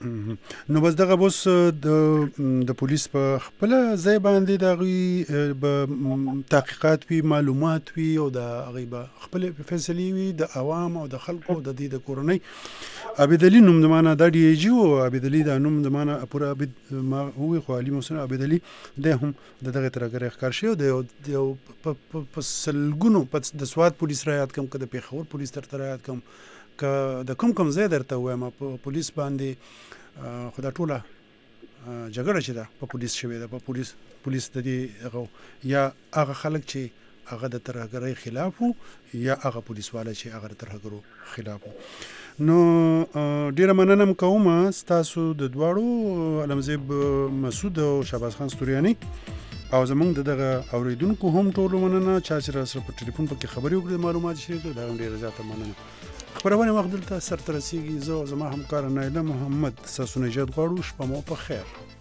وکړو نو بس دغه بوس د د پولیس په خپل ځای باندې دغه به تحقیقات وی معلومات وی او د غیبه خپل فیصله وی د عوام او د خلکو د دې د کورنۍ عبدالي نوم د معنا د ډي ای جی او عبدالي د نوم د معنا پورا عبد ما هو خو علي محسن عبدالي د هم دغه ترګره ښکار شو د په سلګو نو پس د سواد پولیس رایات کم کده پیښور پولیس تر رایات کم ک د کوم کوم ځای درته وایم په پولیس باندې خدای ټوله جګړه چې ده په پولیس شوی ده په پولیس پولیس د دې یا هغه خلک چې هغه د ترهګرۍ خلاف یا هغه پولیس والا چې هغه د ترهګرو خلاف نو ډیره مننه کوم تاسو د دواړو علمزیب مسعود او شهباز خان ستوریانی او زمونږ دغه اوریدونکو هم ټول مننه چې سره په ټلیفون پکې خبري وکړي معلومات شریک کړي دا هم ډیره زیاته مننه خبرونه وخت دلته سر ترسيږي زه زما همکار نایله محمد ساسو نجات غواړو شپه مو په خیر